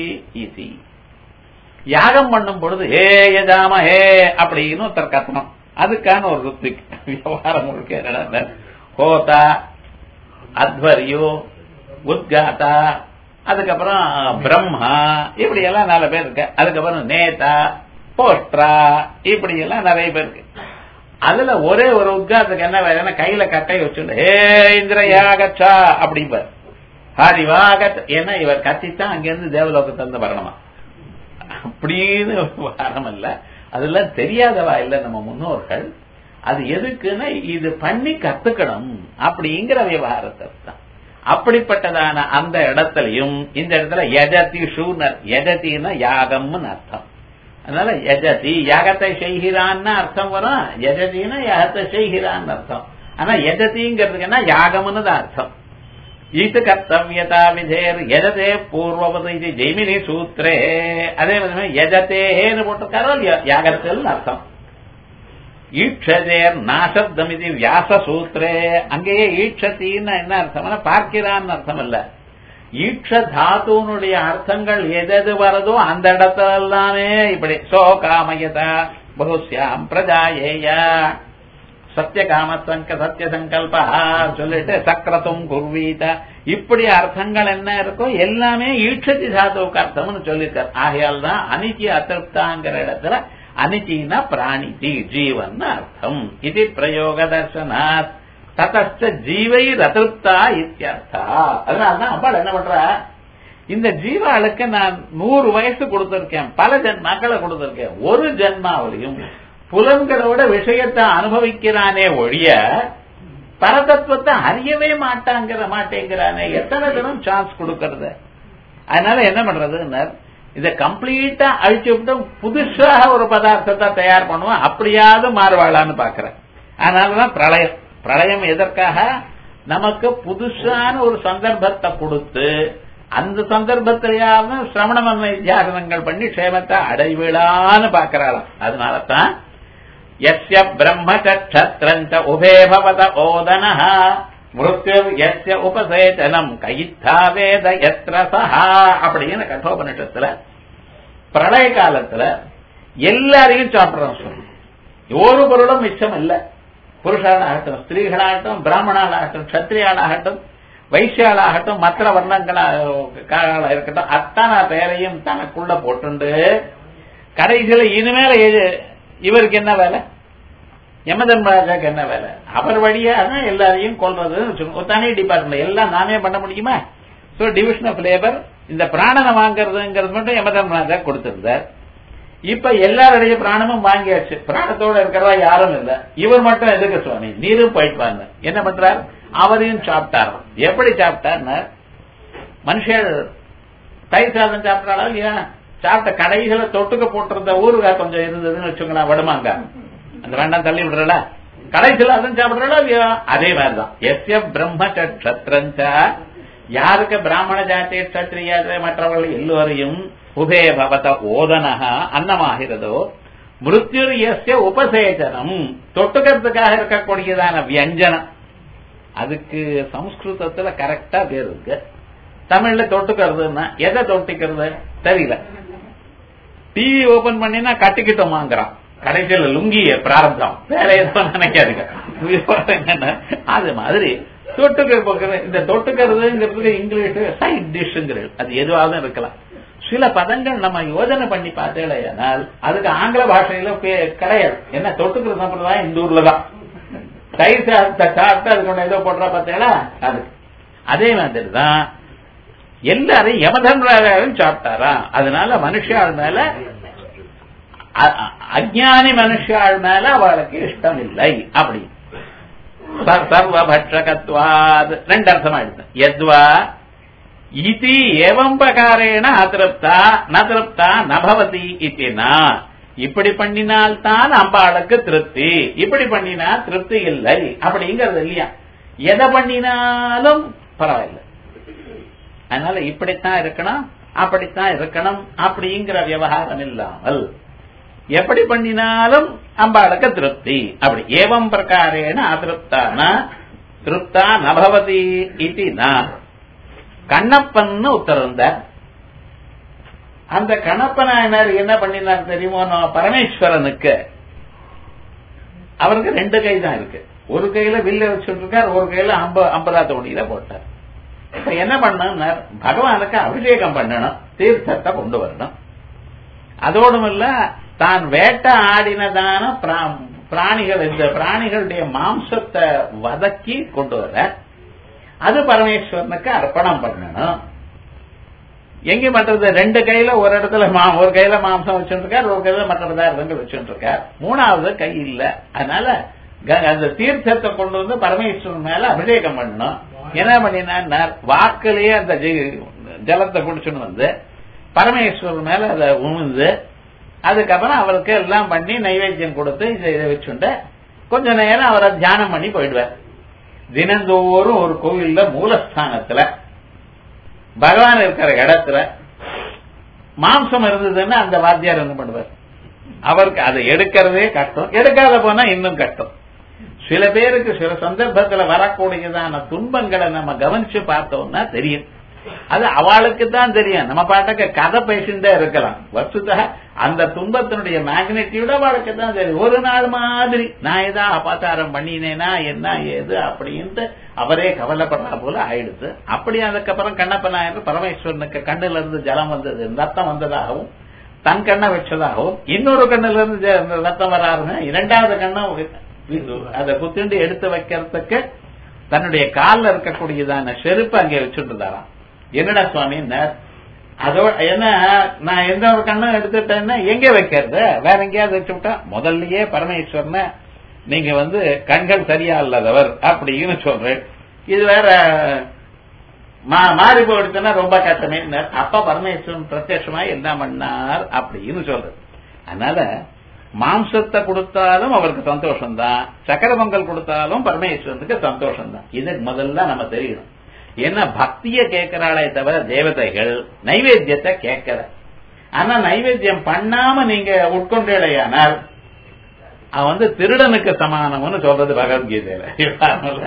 யாகம் பண்ணும் பொழுது ஹே யஜாம ஹே அப்படின்னு ஒருத்தர் கத்தணும். அதுக்கான ஒரு ருத்திக் விவகாரம் முழுக்க ஹோதா, அத்வரியோ, உத்காதா, அதுக்கப்புறம் பிரம்மா, இப்படி எல்லாம் 4 பேர் இருக்கு. அதுக்கப்புறம் நேதா, போஸ்ட்ரா, இப்படி எல்லாம் நிறைய பேர் இருக்கு. அதுல ஒரே ஒரு உத்காரத்துக்கு என்ன வேற, கையில கட்டையை வச்சுட்டு ஹே இந்திரயாகச்சா அப்படிம்பார். ஹரிவாகத், ஏன்னா இவர் கத்தித்தான் அங்கிருந்து தேவலோகத்துல இருந்து வரணுமா அப்படின்னு வாரம் இல்ல. அதெல்லாம் தெரியாதவா இல்ல நம்ம முன்னோர்கள். அது எதுக்குன்னா இது பண்ணி கத்துக்கணும் அப்படிங்கிற விவகாரத்தை தான். அப்படிப்பட்டதான அந்த இடத்துலயும் இந்த இடத்துல யஜதி ஷூனர், யஜத்தின்னா யாகம்னு அர்த்தம். அதனால யஜதி யாகத்தை செய்கிறான்னு அர்த்தம் வரும், யஜதினா யாகத்தை செய்கிறான்னு அர்த்தம். ஆனா யஜதிங்கிறதுக்கு என்ன யாகம்னு தான் அர்த்தம். ஈத்து கர்த்தவியதா விதேர் யஜதே பூர்வவது இது ஜெய்மினி சூத்ரே. அதே மாதிரி யஜதேன்னு போட்டிருக்காரோ யாகத்தில் அர்த்தம். ஈட்சதேர் நாசப்தம் இது வியாச சூத்ரே. அங்கேயே ஈட்சத்தின்னு என்ன அர்த்தம்னா பார்க்கிறான்னு அர்த்தம் இல்ல. ஈட்ச தாத்துனுடைய அர்த்தங்கள் எது வரதோ அந்த இடத்துல எல்லாமே இப்படி சோகாமயதா பகுஸ்யாம் பிரஜாயேய சத்தியகாம சத்திய சங்கல்பா சொல்லிட்டு சக்கரத்தும் குர்வீத, இப்படி அர்த்தங்கள் என்ன இருக்கோ எல்லாமே ஈட்சதி தாத்துவுக்கு அர்த்தம்னு சொல்லியிருக்கார். ஆகையால் தான் அனித்தி அதிருப்தாங்கிற இடத்துல அனித்தினா பிராணிதி ஜீவன் அர்த்தம். இது பிரயோக தர்சனாத் ததஸ்த ஜீவை அதிருப்தா இத்தியர்த்தா. அதனால்தான் அம்பாள் என்ன பண்ற, இந்த ஜீவாளுக்கு நான் 100 வயசு கொடுத்திருக்கேன், பல ஜன்மாக்களை கொடுத்திருக்கேன், ஒரு ஜன்மாவிலையும் புலன்களோட விஷயத்தை அனுபவிக்கிறானே ஒழிய பரதத்துவத்தை அறியவே மாட்டேங்கிறானே, எத்தனை தினம் சான்ஸ் கொடுக்கறது. அதனால என்ன பண்றது, இதை கம்ப்ளீட்டா அழிச்சு விட்டு புதுசாக ஒரு பதார்த்தத்தை தயார் பண்ணுவோம், அப்படியாவது மாறுவாளான்னு பாக்குறேன். அதனாலதான் பிரளயம். பிரளயம் எதற்காக, நமக்கு புதுசான ஒரு சந்தர்ப்பத்தை கொடுத்து அந்த சந்தர்ப்பத்திலேயாவது சிரவண வித்தியாசனங்கள் பண்ணி க்ஷேமத்தை அடைவிழான்னு பாக்கிறாளாம். அதனாலதான் யஸ்ய பிரம்ம சத்ரஞ்ச உபே பவத ஓதனஹ மிருத்யுர் யஸ்ய உபசேச்சனம் கைத்தா வேத யத்ர சஹா அப்படின்னு கட்டோபனிஷத்துல பிரளய காலத்துல எல்லாரையும் சாப்பிடுறோம். ஒரு பொருளும் மிச்சம் இல்ல. புருஷாளாகட்டும், ஸ்திரீகளாகட்டும், பிராமணாளாகட்டும், கத்திரியாளாகட்டும், வைசியாளாகட்டும், மற்ற வர்ணங்களாக இருக்கட்டும், அத்தனை பேரையும் தனக்குள்ள போட்டுண்டு கடைசியில இனிமேல இவருக்கு என்ன வேலை, யமதர்மராஜாக்கு என்ன வேலை, அவர் வழியாக எல்லாரையும் கொள்றது தனி டிபார்ட்மெண்ட். எல்லாம் நாமே பண்ண முடியுமா? சோ டிவிஷன் ஆஃப் லேபர் இந்த பிராணனை வாங்கறதுங்கிறது மட்டும் யமதர்மராஜா கொடுத்திருந்தார். இப்ப எல்லாருடைய பிராணமும் வாங்கியாச்சு. பிராணத்தோட இருக்கிறதா யாரும் இல்ல. இவர் மட்டும் எதுக்கு சுவாமி, நீரும் போயிட்டு வாங்க. என்ன பண்றார், அவரையும் சாப்பிட்டார். எப்படி சாப்பிட்டார்னா, மனுஷர் தயிர் சாதம் சாப்பிட்டாளா இல்லையா, சாப்பிட்ட கடைகளை தொட்டுக்க போட்டிருந்த ஊருகாய் கொஞ்சம் இருந்ததுன்னு வச்சுங்களேன், வடுமாங்க அந்த வேண்டாம் தள்ளி விடுறல, கடைசியில் அதன் சாப்பிடுறா இல்லையா, அதே மாதிரிதான். எஸ்ய பிரம்மச்சத்திரஞ்ச, யாருக்கு பிராமண ஜாத்திய கத்திரியா மற்றவர்கள் எல்லோரையும் உபே பவத ஓதனக அன்னமாகிறதோ, மிருத்யுர் யஸ்ய உபசேச்சனம் தொட்டுக்கிறதுக்காக இருக்கக்கூடியதான வியஞ்சனம். அதுக்கு சம்ஸ்கிருதத்துல கரெக்டா பேர் இருக்கு. தமிழ்ல தொட்டுக்கிறதுன்னா எதை தொட்டிக்கிறது தெரியல. டிவி ஓபன் பண்ணினா கட்டிக்கிட்டோமாங்கிறான், கடைசியில் லுங்கிய பிராரம்பம் வேற எதுவும் நினைக்காதுங்க. அது மாதிரி தொட்டுக்க, இந்த தொட்டுக்கிறதுங்கிறதுக்கு இங்கிலீஷ் சைட் டிஷ்ங்கிறது, அது எதுவாகவும் இருக்கலாம். சில பதங்கள் நம்ம யோஜனை பண்ணி பார்த்தேனால் அதுக்கு ஆங்கில பாஷையில கிடையாது. என்ன தொட்டுக்கிறது சம்பிரதாயம் இந்த ஊர்லதான். தயிர் சாப்பிட்டு அது கொண்டு ஏதோ போடுறா பார்த்தீங்களா, அது அதே மாதிரிதான் எல்லாரையும் யமதர்மராஜாவும் சாப்பிட்டாரா. அதனால மனுஷாள் மேல, அஜ்ஞானி மனுஷாள் மேல அவளுக்கு இஷ்டம் இல்லை. அப்படி சர்வபட்சகத்வாத் ரெண்டு அர்த்தமா எடுத்து, யத்வா இதி ஏவம் பிரகாரேண அதிருப்தா நதிருப்தா நபவதி இத்தினா, இப்படி பண்ணினால்தான் அம்பாளுக்கு திருப்தி, இப்படி பண்ணினா திருப்தி இல்லை அப்படிங்கிறது இல்லையா. எதை பண்ணினாலும் பரவாயில்லை. அதனால இப்படித்தான் இருக்கணும் அப்படித்தான் இருக்கணும் அப்படிங்கிற விவகாரம் இல்லாமல் எப்படி பண்ணினாலும் அம்பாளுக்கு திருப்தி. அப்படி ஏவம் பிரகாரேன அதிருப்தான திருப்தா நபவதி இத்தினா. கண்ணப்பன் உத்தரந்தார். அந்த கண்ணப்பனார் என்ன பண்ணினார் தெரியுமோ, பரமேஸ்வரனுக்கு அவருக்கு ரெண்டு கை தான் இருக்கு. ஒரு கையில வில்ல வச்சுட்டு இருக்கார், ஒரு கையில அம்பரா தோணியில போட்டார். இப்ப என்ன பண்ணார், பகவானுக்கு அபிஷேகம் பண்ணணும், தீர்த்தத்தை கொண்டு வரணும். அதோடும் இல்ல, தான் வேட்ட ஆடினதான பிராணிகள், இந்த பிராணிகளுடைய மாம்சத்தை வதக்கி கொண்டு வர, அது பரமேஸ்வரனுக்கு அர்ப்பணம் பண்ணணும். எங்க பண்றது, ரெண்டு கையில ஒரு இடத்துல ஒரு கையில மாம்சம் வச்சுட்டு இருக்கார், ஒரு கையில மற்ற பதார்த்தங்கள் வச்சுட்டு இருக்கார், மூணாவது கை இல்ல. அதனால அந்த தீர்த்தத்தை கொண்டு வந்து பரமேஸ்வரன் மேல அபிஷேகம் பண்ணணும். என்ன பண்ணினார், வாக்கிலேயே அந்த ஜலத்தை குடிச்சுன்னு வந்து பரமேஸ்வரன் மேல அதை உமிழ்ந்து, அதுக்கப்புறம் அவருக்கு எல்லாம் பண்ணி நைவேத்தியம் கொடுத்து இதை வச்சுட்டு கொஞ்ச நேரம் அவரை தியானம் பண்ணி போயிடுவார். தினந்தோறும் ஒரு கோவில்ல மூலஸ்தானத்துல பகவான் இருக்கிற இடத்துல மாம்சம் இருந்ததுன்னா அந்த வாத்தியார் என்ன பண்ணுவார், அவருக்கு அதை எடுக்கிறதே கஷ்டம், எடுக்காத போனா இன்னும் கஷ்டம். சில பேருக்கு சில சந்தர்ப்பத்துல வரக்கூடியதான துன்பங்களை நம்ம கவனிச்சு பார்த்தோம்னா தெரியும். அது அவளுக்கு தான் தெரியும். நம்ம பாட்டுக்கு கதை பேசிண்டே இருக்கலாம். வஸ்துதா அந்த துன்பத்தினுடைய மேக்னிட்யூட் அவளுக்கு தான் தெரியும். ஒரு நாள் மாதிரி நான் ஏதா அபாச்சாரம் பண்ணினேனா என்ன ஏது அப்படின்ட்டு அவரே கவலைப்படுறா போல ஆயிடுது. அப்படி அதுக்கப்புறம் கண்ணப்ப நாயர் பரமேஸ்வரனுக்கு கண்ணுல இருந்து ஜலம் வந்தது, ரத்தம் வந்ததாகவும், தன் கண்ணை வச்சதாகவும், இன்னொரு கண்ணுல இருந்து ரத்தம் வராருன்னு இரண்டாவது கண்ணை அதை குத்திண்டு எடுத்து வைக்கிறதுக்கு தன்னுடைய காலில் இருக்கக்கூடியதான செருப்பு அங்கே வச்சுட்டு இருந்தாராம். என்னடா சுவாமி, அதோட என்ன நான் எந்த ஒரு கண்ணும் எடுத்துட்டேன்னா எங்க வைக்கிறது, வேற எங்கேயாவது வச்சு விட்டா, முதல்லயே பரமேஸ்வரனை நீங்க கண்கள் சரியா இல்லாதவர் அப்படின்னு சொல்றேன். இது வேற மாறி போயிடுச்சுன்னா ரொம்ப கஷ்டமே. அப்ப பரமேஸ்வரன் பிரத்யட்சமா என்ன பண்ணார் அப்படின்னு சொல்றது. அதனால மாம்சத்தை கொடுத்தாலும் அவருக்கு சந்தோஷம் தான், சக்கர பொங்கல் கொடுத்தாலும் பரமேஸ்வரனுக்கு சந்தோஷம் தான். இது முதல்ல நம்ம தெரியணும். ஏன்னா பக்திய கேட்கிறாளே தவிர தேவதைகள் நைவேத்தியத்தை கேட்கற. ஆனா நைவேத்தியம் பண்ணாம நீங்க உட்கொண்டேயானால் அவன் திருடனுக்கு சமானம்னு சொல்றது பகவத்கீதையில.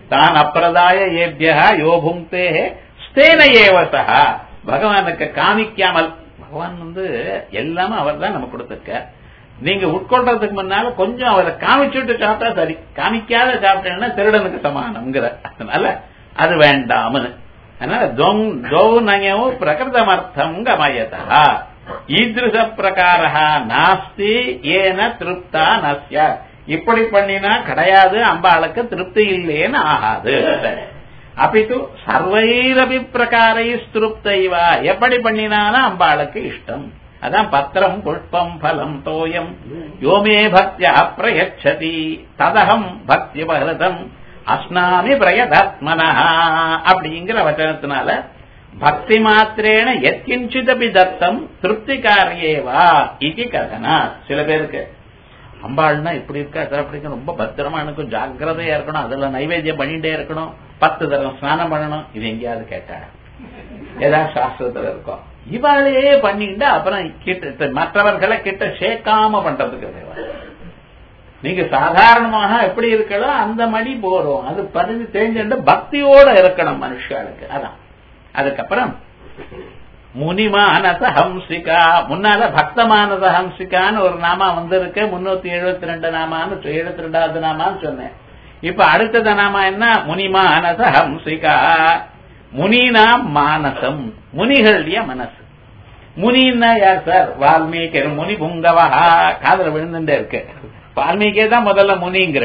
தான் அப்பிரதாய ஏபியா யோ புங்கே ஸ்தேன ஏவசா. பகவானுக்கு காமிக்காமல், பகவான் எல்லாமே அவர் தான் நமக்கு கொடுத்துருக்க. நீங்க உட்கொள்றதுக்கு முன்னால கொஞ்சம் அவரை காமிச்சுட்டு சாப்பிட்டா சரி, காமிக்காத சாப்பிட்டேன்னா திருடனுக்கு சமானம்ங்கிற. அதனால அது வேண்டாம்னு. அதனால நயவும் பிரகிருதமர்த்தம் கமயதா ஈதிருஷ பிரகாரா நாஸ்தி ஏன திருப்தா நஸ்யா. இப்படி பண்ணினா கிடையாது, அம்பாளுக்கு திருப்தி இல்லேன்னு ஆகாது. அப்பிது சர்வைரபி பிரகாரை திருப்தைவா, எப்படி பண்ணினாலும் அம்பாளுக்கு இஷ்டம். அதான் பத்திரம் புஷ்பம் பலம் தோயம் யோமே பக்தியா பிரயச்சதி ததகம் பக்தி பகிருதம் அஸ்னாமி பிரயதாத்மனா அப்படிங்கிற வச்சனத்தினால பக்தி மாத்திரேன எத்கிஞ்சிதபி தத்தம் திருப்தி காரியேவா இது கதனா. சில பேருக்கு அம்பாள்னா இப்படி இருக்கா அப்படி ரொம்ப பத்திரமா இருக்கும், ஜாக்கிரதையா இருக்கணும், அதுல நைவேத்தியம் பண்ணிட்டே இருக்கணும், 10 தடவை ஸ்நானம் பண்ணணும். இது எங்கேயாவது கேட்டா ஏதாவது சாஸ்திரத்துல இருக்கும். இவாளே பண்ணிட்டு அப்புறம் கிட்ட மற்றவர்களை கிட்ட சேர்க்காம பண்றதுக்கு நீங்க சாதாரணமாக எப்படி இருக்கலாம் அந்த மடி போறோம். அது பதிஞ்சு தெரிஞ்சு பக்தியோட இருக்கணும் மனுஷாளுக்கு. அதான். அதுக்கப்புறம் முனிமானச ஹம்சிகா, முன்னால பக்தமானச ஹம்சிகான்னு ஒரு நாமா வந்திருக்கு. 372 நாமான்னு 72வது நாமான்னு சொன்னேன். இப்ப அடுத்தது நாமா என்ன? முனிமானச ஹம்சிகா. முனினா மானசம், முனிகளுடைய மனசு. முனின்னா யார் சார்? வால்மீகி முனி புங்கவா. காதல விழுந்துட்டே இருக்கு. வால்மீகே தான் முதல்ல முனிங்கிற.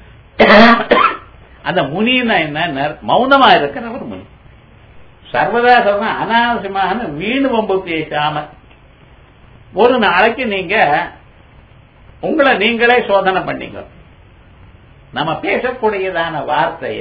அந்த முனின்னா என்ன? மௌனமா இருக்கிறவர் முனி. சர்வதா சொல்ற அனாவசியமான வீணு வம்பு பேசாம ஒரு நாளைக்கு நீங்க உங்களை நீங்களே சோதனை பண்ணீங்க. நம்ம பேசக்கூடியதான வார்த்தைய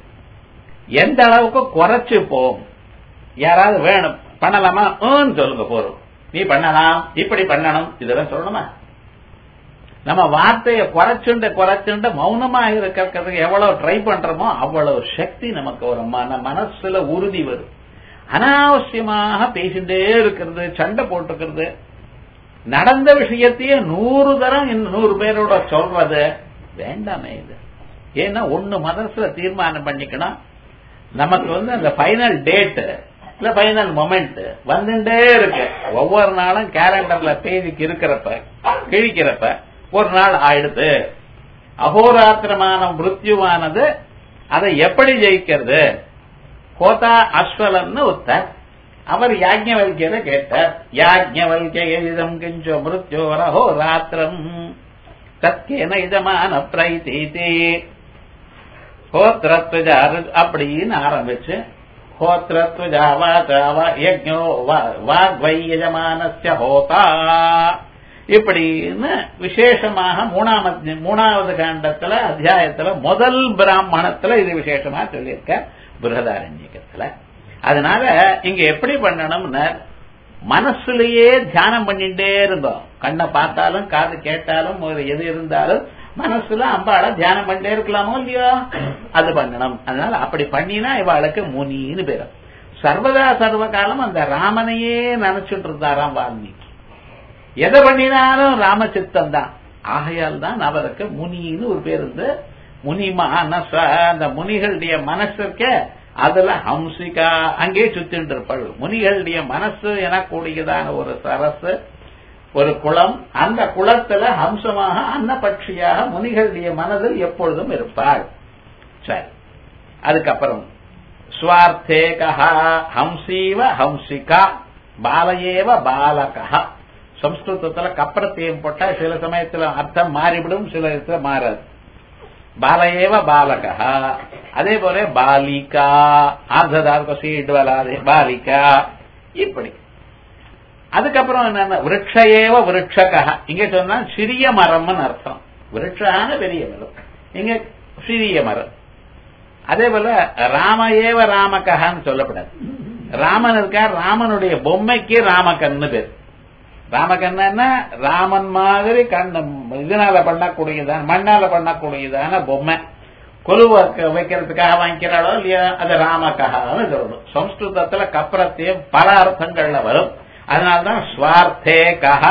எந்த அளவுக்கு குறைச்சு போம். யாராவது வேணும் பண்ணலாமா சொல்லுங்க, போறோம். நீ பண்ணலாம், இப்படி பண்ணணும், இதெல்லாம் சொல்லணுமா? நம்ம வார்த்தையை குறைச்சுண்டு மௌனமா இருக்கிறதுக்கு எவ்வளவு ட்ரை பண்றோமோ அவ்வளவு சக்தி நமக்கு ஒரு மனசுல உறுதி வரும். அனாவசியமாக பேசிட்டே இருக்கிறது, சண்டை போட்டுக்கிறது, நடந்த விஷயத்தையே 100 தரம் 100 பேரோட சொல்றது வேண்டாமே. இது ஏன்னா ஒண்ணு மனசுல தீர்மானம் பண்ணிக்கணும். நமக்கு அந்த ஃபைனல் டேட் இல்ல ஃபைனல் மொமெண்ட் வந்துட்டே இருக்கு. ஒவ்வொரு நாளும் கேலண்டர்ல பேஜுக்கு இருக்கிறப்ப கிழிக்கிறப்ப ஒரு நாள் ஆயிடுது. அகோராத்திரமான மிருத்யுவானது அதை எப்படி ஜெயிக்கிறது? கோதா அஸ்வலன்னு ஒருத்தர், அவர் யாஜ்ஞவல்கியரை கேட்டார். யாஜ்ஞவல்கியம் கிஞ்சோ மிருத்யோர் அகோராத்திரம் தத்கேன இதமான பிரைதீதி ஹோத்ரத்வஜா அப்படின்னு ஆரம்பிச்சு ஹோத்ரத்வஜா வாசாவா யஜ்ஞோ வாக்வை யஜமானஸ்ய ஹோதா இப்படின்னு விசேஷமாக 3வது காண்டத்துல அத்தியாயத்துல முதல் பிராமணத்துல இது விசேஷமா சொல்லியிருக்க பிருஹதாரண்யகத்துல. அதனால இங்க எப்படி பண்ணணும்னு மனசுலயே தியானம் பண்ணிட்டே இருந்தோம். கண்ணை பார்த்தாலும் காது கேட்டாலும் எது இருந்தாலும் மனசுல அம்பாளை தியானம் பண்ணிட்டே இருக்கலாமோ இல்லையோ, அது பண்ணணும். அதனால அப்படி பண்ணினா இவாளுக்கு முனின்னு பேரும். சர்வதா சர்வ காலம் அந்த ராமனையே நினைச்சுட்டு இருந்தாராம் வால்மீகி. எதை பண்ணினாலும் ராமசித்தம் தான். ஆகையால் தான் அவருக்கு முனின்னு ஒரு பேர் இருந்து முனிமானச. அந்த முனிகளுடைய மனசுக்க அதுல ஹம்சிகா அங்கே சுத்திட்டு இருப்பாள். முனிகளுடைய மனசு எனக்கூடியதான ஒரு சரசு, ஒரு குளம். அந்த குளத்துல ஹம்சமாக அன்னபட்சியாக முனிகளுடைய மனதில் எப்பொழுதும் இருப்பாள். சரி, அதுக்கப்புறம் ஸ்வார்த்தேகா ஹம்சீவ ஹம்சிகா பாலயேவ பாலகா. சம்ஸ்கிருதத்துல கப்பிரத்தியம் போட்டா சில சமயத்துல அர்த்தம் மாறிவிடும், சில இடத்துல மாறாது. பாலயேவ பாலகா. அதே போல பாலிகா ஆர்ததார்க்க சீடு வராது பாலிகா இப்படி. அதுக்கப்புறம் என்னன்னா விருட்சேவ விருட்சகா. இங்க சொன்னா சிறிய மரம்னு அர்த்தம். விருட்சான பெரிய மரம், இங்க சிறிய மரம். அதே போல ராமஏவ ராமகன்னு சொல்லப்படாது. ராமன் இருக்கார், ராமனுடைய பொம்மைக்கு ராமகன்னு பேர். ராமகண்ணா ராமன் மாதிரி கண்ணு இதனால பண்ணக்கூடியதான மண்ணால பண்ணக்கூடியதான பொம்மை. கொலுவ வைக்கிறதுக்காக வாங்கிக்கிறாளோ இல்லையா, அது ராமகன்னு சொல்லணும். சம்ஸ்கிருதத்துல கப்ரத்தையும் பல அர்த்தங்கள்ல வரும். அதனால்தான் ஸ்வார்த்தே கஹா.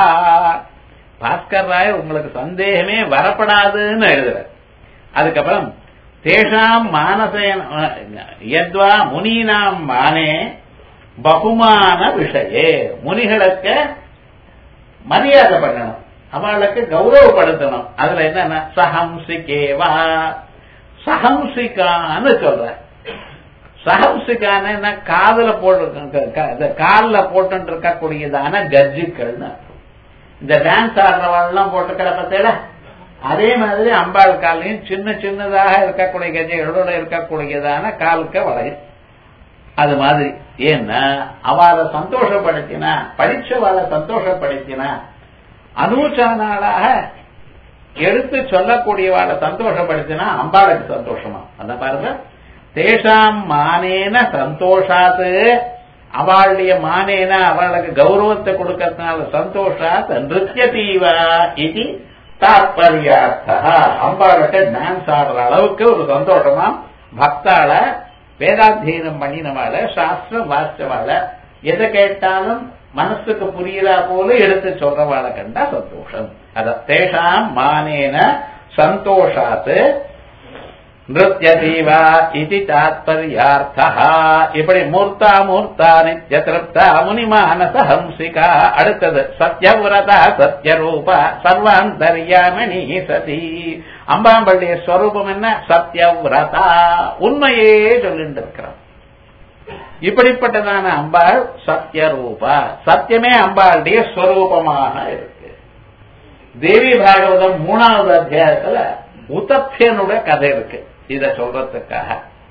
பாஸ்கர் ராய் உங்களுக்கு சந்தேகமே வரப்படாதுன்னு எழுதுற. அதுக்கப்புறம் தேஷாம் மானசேன யத்வா முனீனாம் மானே பகுமான விஷயே, முனிகளுக்கு மரியாதை பண்ணணும், அவளுக்கு கௌரவப்படுத்தணும். அதுல என்னன்னா சஹம்சிகேவா, சஹம்சிகான்னு சொல்ற. சஹம்சிகான்னு காதுல போட்டு காலில் போட்டு இருக்கக்கூடியதான கர்ஜிக்கள்னு. இந்த டான்ஸ் ஆடுறவாள்லாம் போட்டுக்கிற பத்தில அதே மாதிரி அம்பாள் காலையும் சின்ன சின்னதாக இருக்கக்கூடிய கஜைகளோட இருக்கக்கூடியதான காலுக்கு வளையும். அது மாதிரி ஏன்னா அவளை சந்தோஷப்படுத்தினா, படிச்சவாளை சந்தோஷப்படுத்தினா, அனூச்சானாளாக எடுத்து சொல்லக்கூடியவாளை சந்தோஷப்படுத்தினா அம்பாளுக்கு சந்தோஷமா. அதான் பாருங்க, தேஷாம் மானேன சந்தோஷாத்து, அவளுடைய மானேன அவளுக்கு கௌரவத்தை கொடுக்கறதுனால சந்தோஷாத் நிருத்யதீவா இது தாற்பயார்த்தா. அம்பாளுக்கு டான்ஸ் ஆடுற அளவுக்கு ஒரு சந்தோஷமா பக்தாள வேதாத்தியனம் பண்ணினவாள சாஸ்திரம் வாசிச்சவாள எதை கேட்டாலும் மனசுக்கு புரியலா போல எடுத்து சொல்றவாள கண்டா சந்தோஷம். அத தேஷாம் மானேன சந்தோஷாத்து நிருத்யதீவா இது தாத்பர்யார்த்தா. இப்படி மூர்த்தா மூர்த்தா நித்ய திருப்தா முனிமானச ஹம்சிகா. அடுத்தது சத்யவிரதா சத்யரூபா சர்வாந்தர்யாமினி சதி. அம்பாம்பள்ளிய ஸ்வரூபம் என்ன? சத்யவிரதா, உண்மையே சொல்லிட்டு இருக்கிறோம். இப்படிப்பட்டதான அம்பாள் சத்யரூபா, சத்தியமே அம்பாளுடைய ஸ்வரூபமாக இருக்கு. தேவி பாகவதம் 3வது அத்தியாயத்துல உதப்யனுடைய கதை இருக்கு. இத சொல்றதுக்காக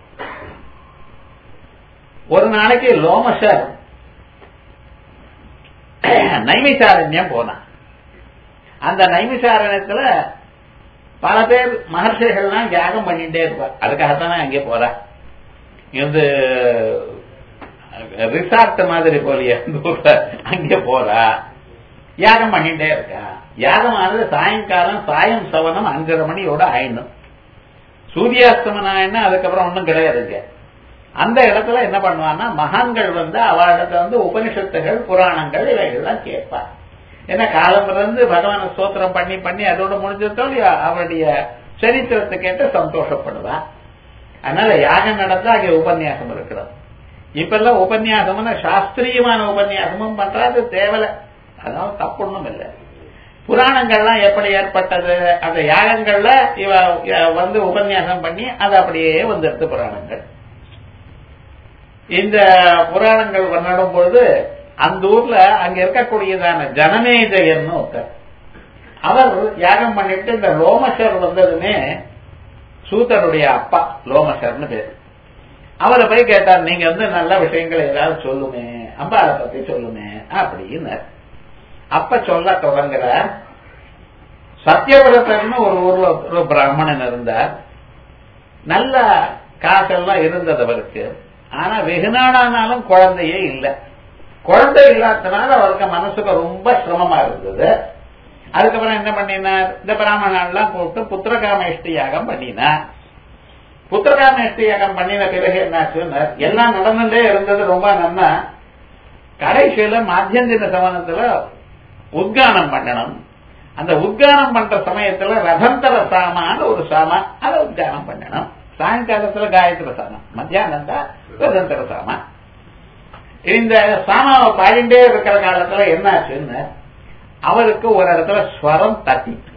ஒரு நாளைக்கு லோமசர் நைமிசாரண்யம் போனான். அந்த நைமிசாரண்யத்துல பல பேர் மகர்ஷிகள்லாம் யாகம் பண்ணிட்டே இருப்பார். அதுக்காகத்தானே அங்கே போறா. இது ரிசார்ட் மாதிரி போலிய அங்கே போறா, யாகம் பண்ணிட்டே இருக்கா. யாகமானது சாயங்காலம் சாயம் சவனம் 5:30 மணியோட ஆயிடணும். சூரியாஸ்தமனம் ஆயினா அதுக்கப்புறம் ஒன்றும் கிடையாதுங்க. அந்த இடத்துல என்ன பண்ணுவான்னா மகான்கள் அவளிடத்துல உபனிஷத்துகள் புராணங்கள் இவைகள்லாம் கேட்பார். ஏன்னா காலமிருந்து பகவான ஸ்தோத்திரம் பண்ணி பண்ணி அதோட முடிஞ்சதோ அவருடைய சரித்திரத்தை கேட்டு சந்தோஷப்படுவா. அதனால யாகம் நடந்தா அங்கே உபன்யாசம் இருக்கிறது. இப்ப எல்லாம் உபன்யாசம்னா சாஸ்திரியமான உபன்யாசமும் பண்றாது தேவலை, அதனால தப்பு ஒண்ணும் இல்லை. புராணங்கள்லாம் எப்படி ஏற்பட்டது, அந்த யாகங்கள்ல இவ உபன்யாசம் பண்ணி அது அப்படியே வந்துடுது புராணங்கள். இந்த புராணங்கள் நடும் பொழுது அந்த ஊர்ல அங்க இருக்கக்கூடியதான ஜனமேஜயர்னு ஒருத்தர், அவர் யாகம் பண்ணிட்டு இந்த லோமசர் வந்ததுமே சூதருடைய அப்பா லோமசர்னு பேரு. அவரை போய் கேட்டார், நீங்க நல்ல விஷயங்கள் ஏதாவது சொல்லுமே, அம்பாளை பத்தி சொல்லுமே அப்படின்னு. அப்ப சொல்ல தொடங்குறார். சத்யவிரதர்னு ஒரு ஊர்ல ஒரு பிராமணன் இருந்தார். நல்ல காசெல்லாம் இருந்தது அவருக்கு. ஆனா வெகு நாளானாலும் குழந்தையே இல்லை. குழந்தை இல்லாதனால அவருக்கு மனசுக்கு ரொம்ப சிரமமா இருந்தது. அதுக்கப்புறம் என்ன பண்ணினார், இந்த பிராமணன்லாம் கூப்பிட்டு புத்திரகாமேஷ்டி யாகம் பண்ணினார். புத்திரகாமேஷ்டி யாகம் பண்ணின பிறகு என்னாச்சுன்னா எல்லாம் நடந்துட்டே இருந்தது ரொம்ப நன்னா. கடைசியில மாத்தியந்தின சவனத்துல உத்கானம் பண்ணணும். அந்த உத்கானம் பண்ற சமயத்துல ரதந்தர சாமான ஒரு சாமா அதை உத்கானம் பண்ணணும். சாயங்காலத்துல காயத்ரி சாமா, மத்தியானம் தான் ரதந்தர சாமா. இந்த சாமாவை பாடிண்டே இருக்கிற காலத்துல என்னாச்சுன்னு அவருக்கு ஒரு இடத்துல ஸ்வரம் தட்டிட்டு,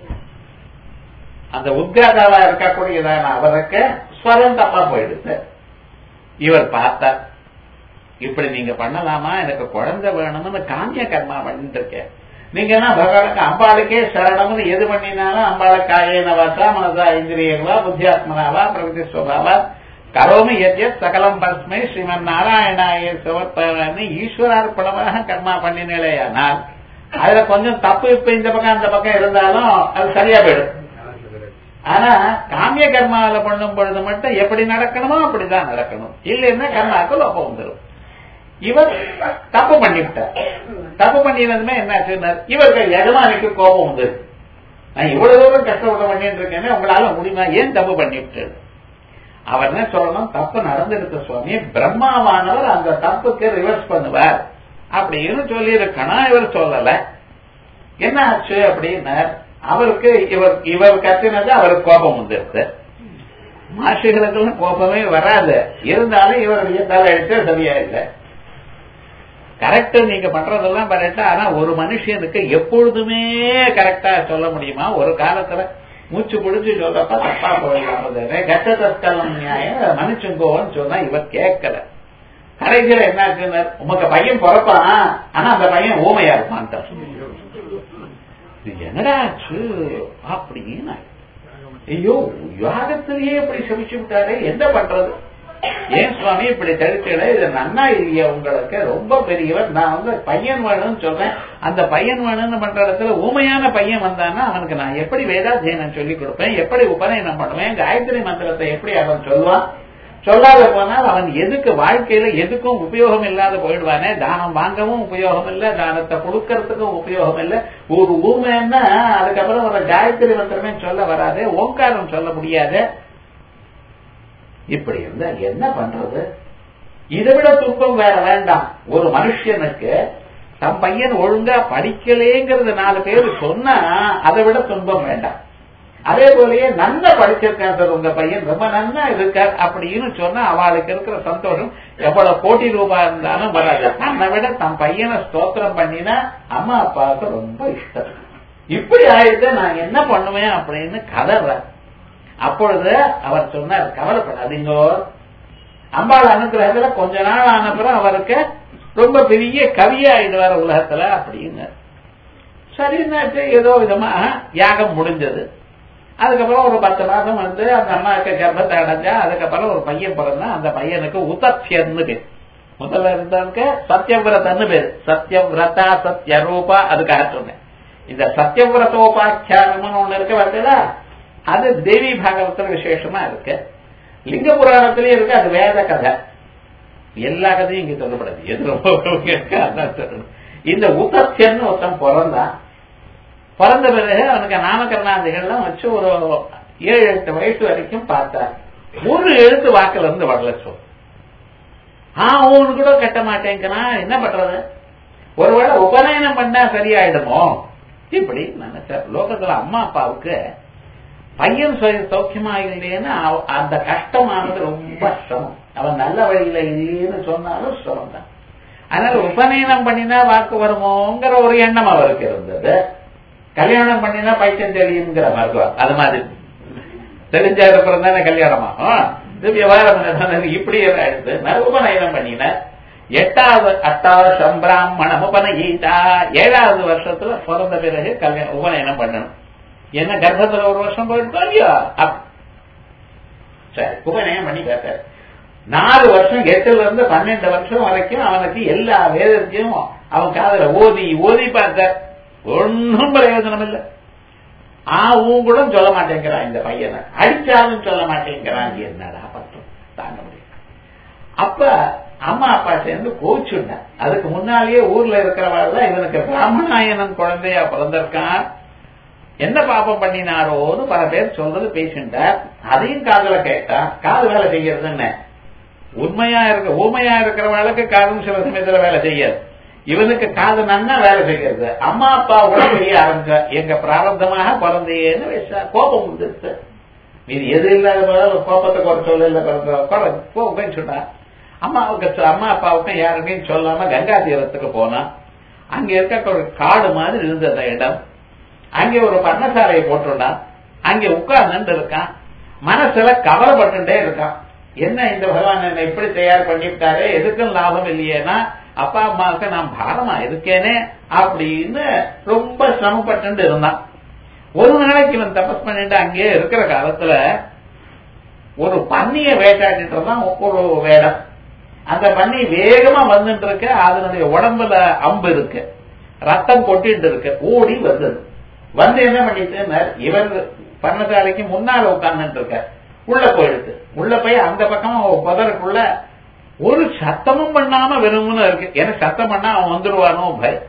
அந்த உத்காதாவா இருக்கக்கூடியதான அவருக்கு ஸ்வரம் தப்பா போயிடுது. இவர் பார்த்தார், இப்படி நீங்க பண்ணலாமா, எனக்கு குழந்தை வேணும்னு காமிய கர்மா பண்ணிட்டு இருக்கேன். நீங்க என்ன பகவானுக்கு அம்பாளுக்கே சரணம்னு எது பண்ணினாலும் அம்பாளுக்காயேன வாசா மனசா இந்திரியங்களா புத்தியாத்மனாவா பிரகிருதி ஸ்வபாவா கரோமி எத்யத் சகலம் பஸ்மை ஸ்ரீமன் நாராயணாய சிவப்பன்னு ஈஸ்வரார்ப்பணமாக கர்மா பண்ணினேயானால் அதுல கொஞ்சம் தப்பு இப்ப இந்த பக்கம் அந்த பக்கம் இருந்தாலும் அது சரியா போயிடும். ஆனா காமிய கர்மாவில பண்ணும் பொழுது மட்டும் எப்படி நடக்கணுமோ அப்படிதான் நடக்கணும், இல்லைன்னா கர்மாக்கள் லோபம் வந்துடும். இவர் தப்பு பண்ணிவிட்டார். தப்பு பண்ணினதுமே என்னாச்சுன்னா இவருக்கு எஜமானிக்கு கோபம் வந்து, நான் இவ்வளவு தூரம் கஷ்டப்பட பண்ணிட்டு இருக்கேன்னு உங்களால முடியுமா, ஏன் தப்பு பண்ணிவிட்டு. அவர் என்ன சொல்லணும், தப்பு நடந்துடுத்த சுவாமி, பிரம்மாவானவர் அந்த தப்புக்கு ரிவர்ஸ் பண்ணுவார் அப்படின்னு சொல்லி இருக்கணும். இவர் சொல்லல. என்ன ஆச்சு அப்படின்னா அவருக்கு இவர் கத்தினது அவருக்கு கோபம் வந்துருது. மகர்ஷிகளுக்கு கோபமே வராது. இருந்தாலும் இவருடைய தலையெழுத்து சரியா இல்லை. கரெக்ட் நீங்க பண்றதெல்லாம் கரெக்டா. ஆனா ஒரு மனுஷனுக்கு எப்பொழுதுமே கரெக்டா சொல்ல முடியுமா? ஒரு காலத்துல மூச்சு பிடிச்சு சொல்றப்ப தப்பா போயிடலாம். கட்ட தஸ்கலம் நியாயம் மனுஷங்கோன்னு சொன்னா இவர் கேட்கல. கடைசியில என்ன உமக்கு பையன் பிறப்பான், ஆனா அந்த பையன் ஊமையா இருப்பான். என்னடாச்சு அப்படின்னு ஐயோ யாகத்திலேயே இப்படி சமைச்சு விட்டாரு, என்ன பண்றது? ஏன் சுவாமி இப்படி தடுக்கல, இது நன்னா இல்லையா உங்களுக்கு? ரொம்ப பெரியவர், நான் பையன் வேணும்னு சொல்றேன். அந்த பையன் வேணும்னு பண்ற இடத்துல ஊமையான பையன் வந்தான்னா அவனுக்கு நான் எப்படி வேதாத்தியனம் சொல்லி கொடுப்பேன், எப்படி உபநயனம் பண்ணுவேன், காயத்ரி மந்திரத்தை எப்படி அவன் சொல்லுவான்? சொல்லாத போனால் அவன் எதுக்கு வாழ்க்கையில எதுக்கும் உபயோகம் இல்லாத போயிடுவானே. தானம் வாங்கவும் உபயோகம் இல்லை, தானத்தை கொடுக்கறதுக்கும் உபயோகம் இல்லை. ஒரு ஊமைன்னா அதுக்கப்புறம் ஒரு காயத்ரி மந்திரமே சொல்ல வராது, ஓங்காரம் சொல்ல முடியாது. இப்படி இருந்தா என்ன பண்றது? இதை விட துன்பம் வேற வேண்டாம். ஒரு மனுஷனுக்கு தம் பையன் ஒழுங்கா படிக்கலேங்கிறது 4 பேர் சொன்னா அதை விட துன்பம் வேண்டாம். அதே போலயே நன்னா படிச்சிருக்கான் சார் உங்க பையன், ரொம்ப நன்னா இருக்கார் அப்படின்னு சொன்னா அவளுக்கு இருக்கிற சந்தோஷம் எவ்வளவு கோடி ரூபாய் இருந்தாலும் வராது. தன்னை விட தன் பையனை ஸ்தோத்திரம் பண்ணினா அம்மா அப்பாவுக்கு ரொம்ப இஷ்டம். இப்படி ஆயிடுது, நான் என்ன பண்ணுவேன் அப்படின்னு கதற. அப்பொழுது அவர் சொன்னார், கவலைப்படாதீங்கோ, அம்பாள் அனுகிரகத்துல கொஞ்ச நாள் ஆனப்புறம் அவருக்கு ரொம்ப பெரிய கவியாயிடுவார் உலகத்துல அப்படின்னு. சரின்னாச்சு, ஏதோ விதமா யாகம் முடிஞ்சது. அதுக்கப்புறம் ஒரு 10 மாசம் வந்து அந்த அம்மாவுக்கு கர்ப்பத்தை அடைஞ்சா. அதுக்கப்புறம் ஒரு பையன் பிறந்தா. அந்த பையனுக்கு உதத்யன்னு பேர். முதல்ல இருந்தவனுக்கு சத்யவிரதன்னு பேரு. சத்யவிரதா சத்யரூபா, அதுக்காக சொன்னேன். இந்த சத்யவிரதோபாக்கியானம்னு ஒண்ணு இருக்கு பார்த்தீங்களா, அது தேவி பாகவத்துல விசேஷமா இருக்கு. லிங்க புராணத்திலயும் இருக்கு. அது வேத கதை. எல்லா கதையும் இங்க சொல்லப்படாது, எது ரொம்ப. இந்த உதத்யன்னு ஒருத்தன் பிறந்தான். பிறந்த பிறகு அவனுக்கு நாமகரணாதிகள்லாம் வச்சு ஒரு 7-8 வயசு வரைக்கும் பார்த்தார். ஒரு எழுத்து வாக்குல இருந்து வரல. அவனு கூட கட்ட மாட்டேங்கிறான், என்ன பண்றது? ஒருவேளை உபநயனம் பண்ணா சரியாயிடுமோ இப்படி நினைச்சார். லோகத்துல அம்மா அப்பாவுக்கு பையன் சௌக்கியமா இல்லைன்னு அந்த கஷ்டமானது ரொம்ப சிரமம். அவன் நல்ல வழியில இல்லைன்னு சொன்னாலும் சிரமம் தான். அதனால உபநயனம் பண்ணினா வாக்கு வருமோங்கிற ஒரு எண்ணம் அவருக்கு இருந்தது. கல்யாணம் பண்ணினா பைத்தியம் தெரியுங்கிற மருத்துவம். அது மாதிரி தெரிஞ்சா அப்புறம் தானே கல்யாணமா விவகாரம் இப்படி எடுத்து உபநயனம் பண்ணின. 8வது அட்டாசம் பிராமணம் உபநயீதா, 7வது வருஷத்துல பிறந்த பிறகு உபநயனம் பண்ணணும். என்ன கர்ப்பத்துல 1 வருஷம் போயிட்டு இல்லையா? சரி, உபநயனம் பண்ணி கேட்டார். 4 வருஷம் 8ல இருந்து 12 வருஷம் வரைக்கும் அவனுக்கு எல்லா வேதத்தையும் அவன் காதல ஓதி ஓதி பார்த்தார். ஒன்னும் பிரயோஜனம் இல்லை. கூட சொல்ல மாட்டேங்கிறான் இந்த பையனை, அடிச்சாலும் சொல்ல மாட்டேங்கிறான். என்னடா பட்டம் தாங்க முடியும். அப்ப அம்மா அப்பா சேர்ந்து கோச்சுண்ட. அதுக்கு முன்னாலேயே ஊர்ல இருக்கிறவாள் இவனுக்கு பிராமணாயனன் குழந்தையா பிறந்திருக்கான், என்ன பாப்பம் பண்ணினாரோன்னு பல பேர் சொல்றது பேசிட்டார். அதையும் காதல கேட்டா காது வேலை செய்யறதுன்னு. ஊமையா இருக்கிறவளுக்கு காதும் சில சமயத்துல வேலை செய்யாது. இவனுக்கு காது நன்னா வேலை செய்கிறது. அம்மா அப்பா கூட செய்ய ஆரம்பிச்சா, எங்க பிராரந்தமாக பிறந்தேன்னு கோபம் வந்துருச்சு. இது எது இல்லாத கோபத்தை குறை சொல்ல கோபம் சொன்னா. அம்மா அப்பாவுக்கும் யாருமே சொல்லாம கங்கா தீரத்துக்கு போனா. அங்க இருக்க ஒரு காடு மாதிரி இருந்த இடம். அங்கே ஒரு பர்ணசாலையை போட்டுட்டான். அங்கே உட்கார்ந்து இருக்கான். மனசுல கவலைப்பட்டுட்டே இருக்கான். என்ன இந்த பகவான் என்ன இப்படி தயார் பண்ணிவிட்டாரு, எதுக்கும் லாபம் இல்லையேனா அப்பா அம்மாவுக்கு நான் பாரமா இருக்கேனே அப்படின்னு ரொம்ப சிரமப்பட்டு இருந்தான். ஒரு நாளைக்கு இவன் தபஸ் பண்ணிட்டு அங்கே இருக்கிற காலத்துல ஒரு பன்னிய வேட்டாட்டிட்டு இருந்தான். ஒரு வேடம். அந்த பன்னி வேகமா வந்துட்டு இருக்கு. அதனுடைய உடம்புல அம்பு இருக்கு, ரத்தம் கொட்டிட்டு இருக்கு. ஓடி வந்தது. வந்து என்ன பண்ணிட்டு இவன் பர்ணசாலைக்கு முன்னால உட்கார்ந்துட்டு இருக்க. உள்ள போயிடுது. உள்ள போய் அந்த பக்கமா புதருக்குள்ள ஒரு சத்தமும் பண்ணாம வெறும்னு இருக்கு. ஏன்னா சத்தம் பண்ணா அவன் வந்துடுவானோ பயம்.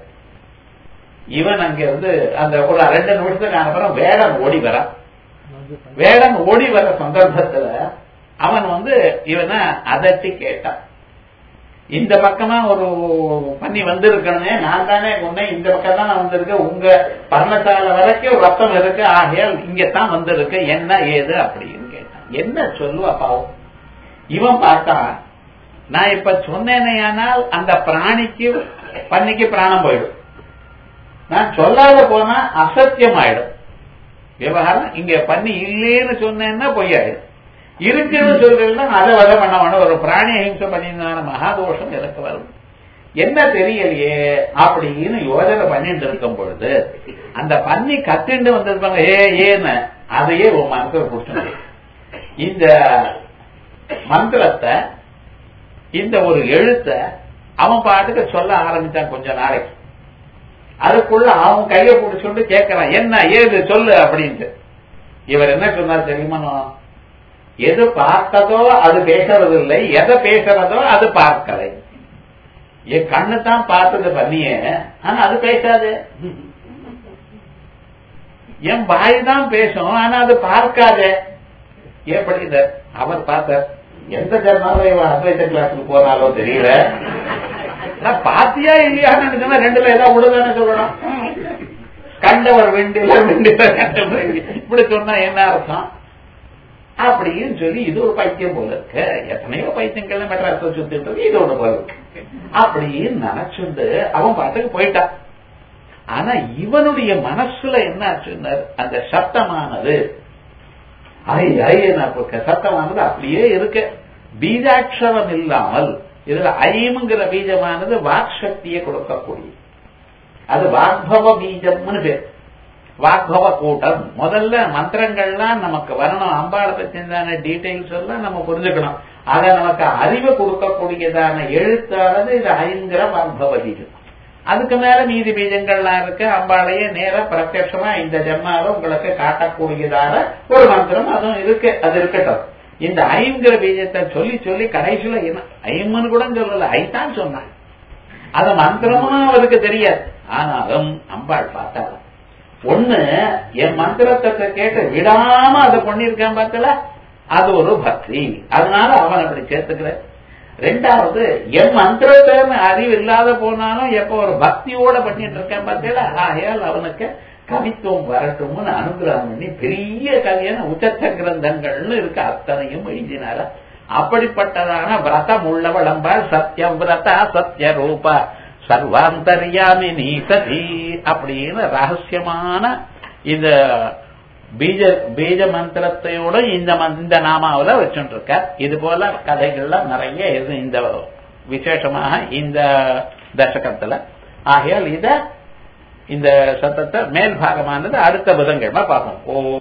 இவன் அங்க இருந்து அந்த ஒரு 2 நிமிஷத்துக்கு அப்புறம் வேடம் ஓடி வர. வேடம் ஓடி வர சந்தர்ப்பத்துல அவன் இவனை அதட்டி கேட்டான். இந்த பக்கமா ஒரு பண்ணி வந்திருக்கணுமே, நான் தானே சொன்னேன் இந்த பக்கம் தான் நான் வந்திருக்கேன், உங்க பர்ணசாலை வரைக்கும் ரத்தம் இருக்கு, ஆகையால் இங்கத்தான் வந்திருக்கு, என்ன ஏது அப்படின்னு கேட்டான். என்ன சொல்லுவா பாவம். இவன் பார்த்தா நான் இப்ப சொன்னேனையானால் அந்த பிராணிக்கு பன்னிக்கு பிராணம் போயிடும், நான் சொல்லாத போனா அசத்தியம் ஆயிடும். விவகாரம் இங்க பன்னி இல்லேன்னு சொன்னேன்னா பொய்யாயிடும், இருக்குன்னு சொல்றேன்னா அதை வதை பண்ண வேணும். ஒரு பிராணி அஹிம்சை பண்ணியிருந்தான மகாதோஷம் எனக்கு வரும், என்ன தெரியலையே அப்படின்னு யோஜனை பண்ணிட்டு இருக்கும் பொழுது அந்த பன்னி கத்திண்டு வந்தது ஏன்னு அதையே உன் மனசுல புடிச்சு இந்த மந்திரத்தை இந்த ஒரு எழுத்த அவன் பாட்டுக்கு சொல்ல ஆரம்பிச்சான். கொஞ்ச நாளைக்கு அதுக்குள்ள அவன் கையை பிடிச்சுட்டு கேட்கறான், என்ன ஏது சொல்லு அப்படின்ட்டு. இவர் என்ன சொன்னார் தெரியுமா, எது பார்த்ததோ அது பேசுறது இல்லை, எதை பேசுறதோ அது பார்க்கலை. என் கண்ணு தான் பார்த்தது பண்ணிய, ஆனா அது பேசாது. என் வாய் தான் பேசும், ஆனா அது பார்க்காது. எப்படி அவர் பார்த்தார், எந்த ஜென்மாலும் இவன் அத்வைத கிளாஸுக்கு போனாலோ தெரியல, பாத்தியா இல்லையான்னு நினைச்சா ரெண்டுல ஏதாவது உழுதானே சொல்லணும். கண்டவர் வெண்டில இப்படி சொன்னா என்ன அர்த்தம் அப்படின்னு சொல்லி இது ஒரு பைத்தியம் போல இருக்கு. எத்தனையோ பைத்தியங்கள் மெட்ராஸ் சுத்திட்டு இருக்கு, இது ஒண்ணு போல இருக்கு அப்படின்னு நினைச்சுண்டு அவன் பாட்டுக்கு போயிட்டான். ஆனா இவனுடைய மனசுல என்ன ஆச்சுன்னா அந்த சத்தமானது சத்தமானது அப்படியே இருக்கு, பீஜாட்சரம் இல்லாமல். இதுல ஐம்ங்கிற பீஜமானது வாக் சக்தியை கொடுக்கக்கூடிய, அது வாக்பவ பீஜம்னு பேர். வாக்பவ கூட்டம். முதல்ல மந்திரங்கள்லாம் நமக்கு வரணும், அம்பாளை பற்றின டீடைல்ஸ் எல்லாம் நம்ம புரிஞ்சுக்கணும். அதை நமக்கு அறிவு கொடுக்கக்கூடியதான எழுத்தானது இது ஐங்கிற வாக்பவ பீஜம். அதுக்கு மேல மீதி பீஜங்கள்லாம் இருக்கு, அம்பாளையே நேர பிரத்யட்சமா இந்த ஜென்மாவை உங்களுக்கு காட்டக்கூடியதான ஒரு மந்திரம் அதுவும் இருக்கு. அது இருக்கட்டும். இந்த ஐங்கிற பீஜத்தை சொல்லி சொல்லி கடைசியில என்ன ஐம்னு கூட சொல்லல, ஐத்தான் சொன்னான். அது மந்திரமும் அவருக்கு தெரியாது. ஆனாலும் அம்பாள் பார்த்தாலும் ஒண்ணு என் மந்திரத்தை கேட்டு விடாம அதை பண்ணிருக்கேன் பார்த்தல, அது ஒரு பக்தி, அதனால அவன் அப்படி சேர்த்துக்கிற. ரெண்டாவது என் மந்திரத்தை அறிவு இல்லாத போனாலும் எப்ப ஒரு பக்தியோட பண்ணிட்டு இருக்கேன் பார்த்தல, ஆகையால் அவனுக்கு கவித்துவம் வரட்டும்னு அனுகிரகம் பண்ணி பெரிய கவியான உச்சத்த கிரந்தங்கள்னு இருக்கு, அத்தனையும் எழுதினார. அப்படிப்பட்டதான விரதம் உள்ளவளம்பால் சத்யவிரதா சத்ய ரூபா சர்வாந்தர்யாமி நீசதி அப்படின்னு ரகசியமான இந்த பீஜ மந்திரத்தையோட இந்த நாமாவில வச்சுட்டு இருக்க. இது போல கதைகள்லாம் நிறைய இந்த விசேஷமாக இந்த தசகத்துல. ஆகையால் இந்த சத்தத்தை மேல் பாகமானது அடுத்த புதன்கிழமை பார்ப்போம்.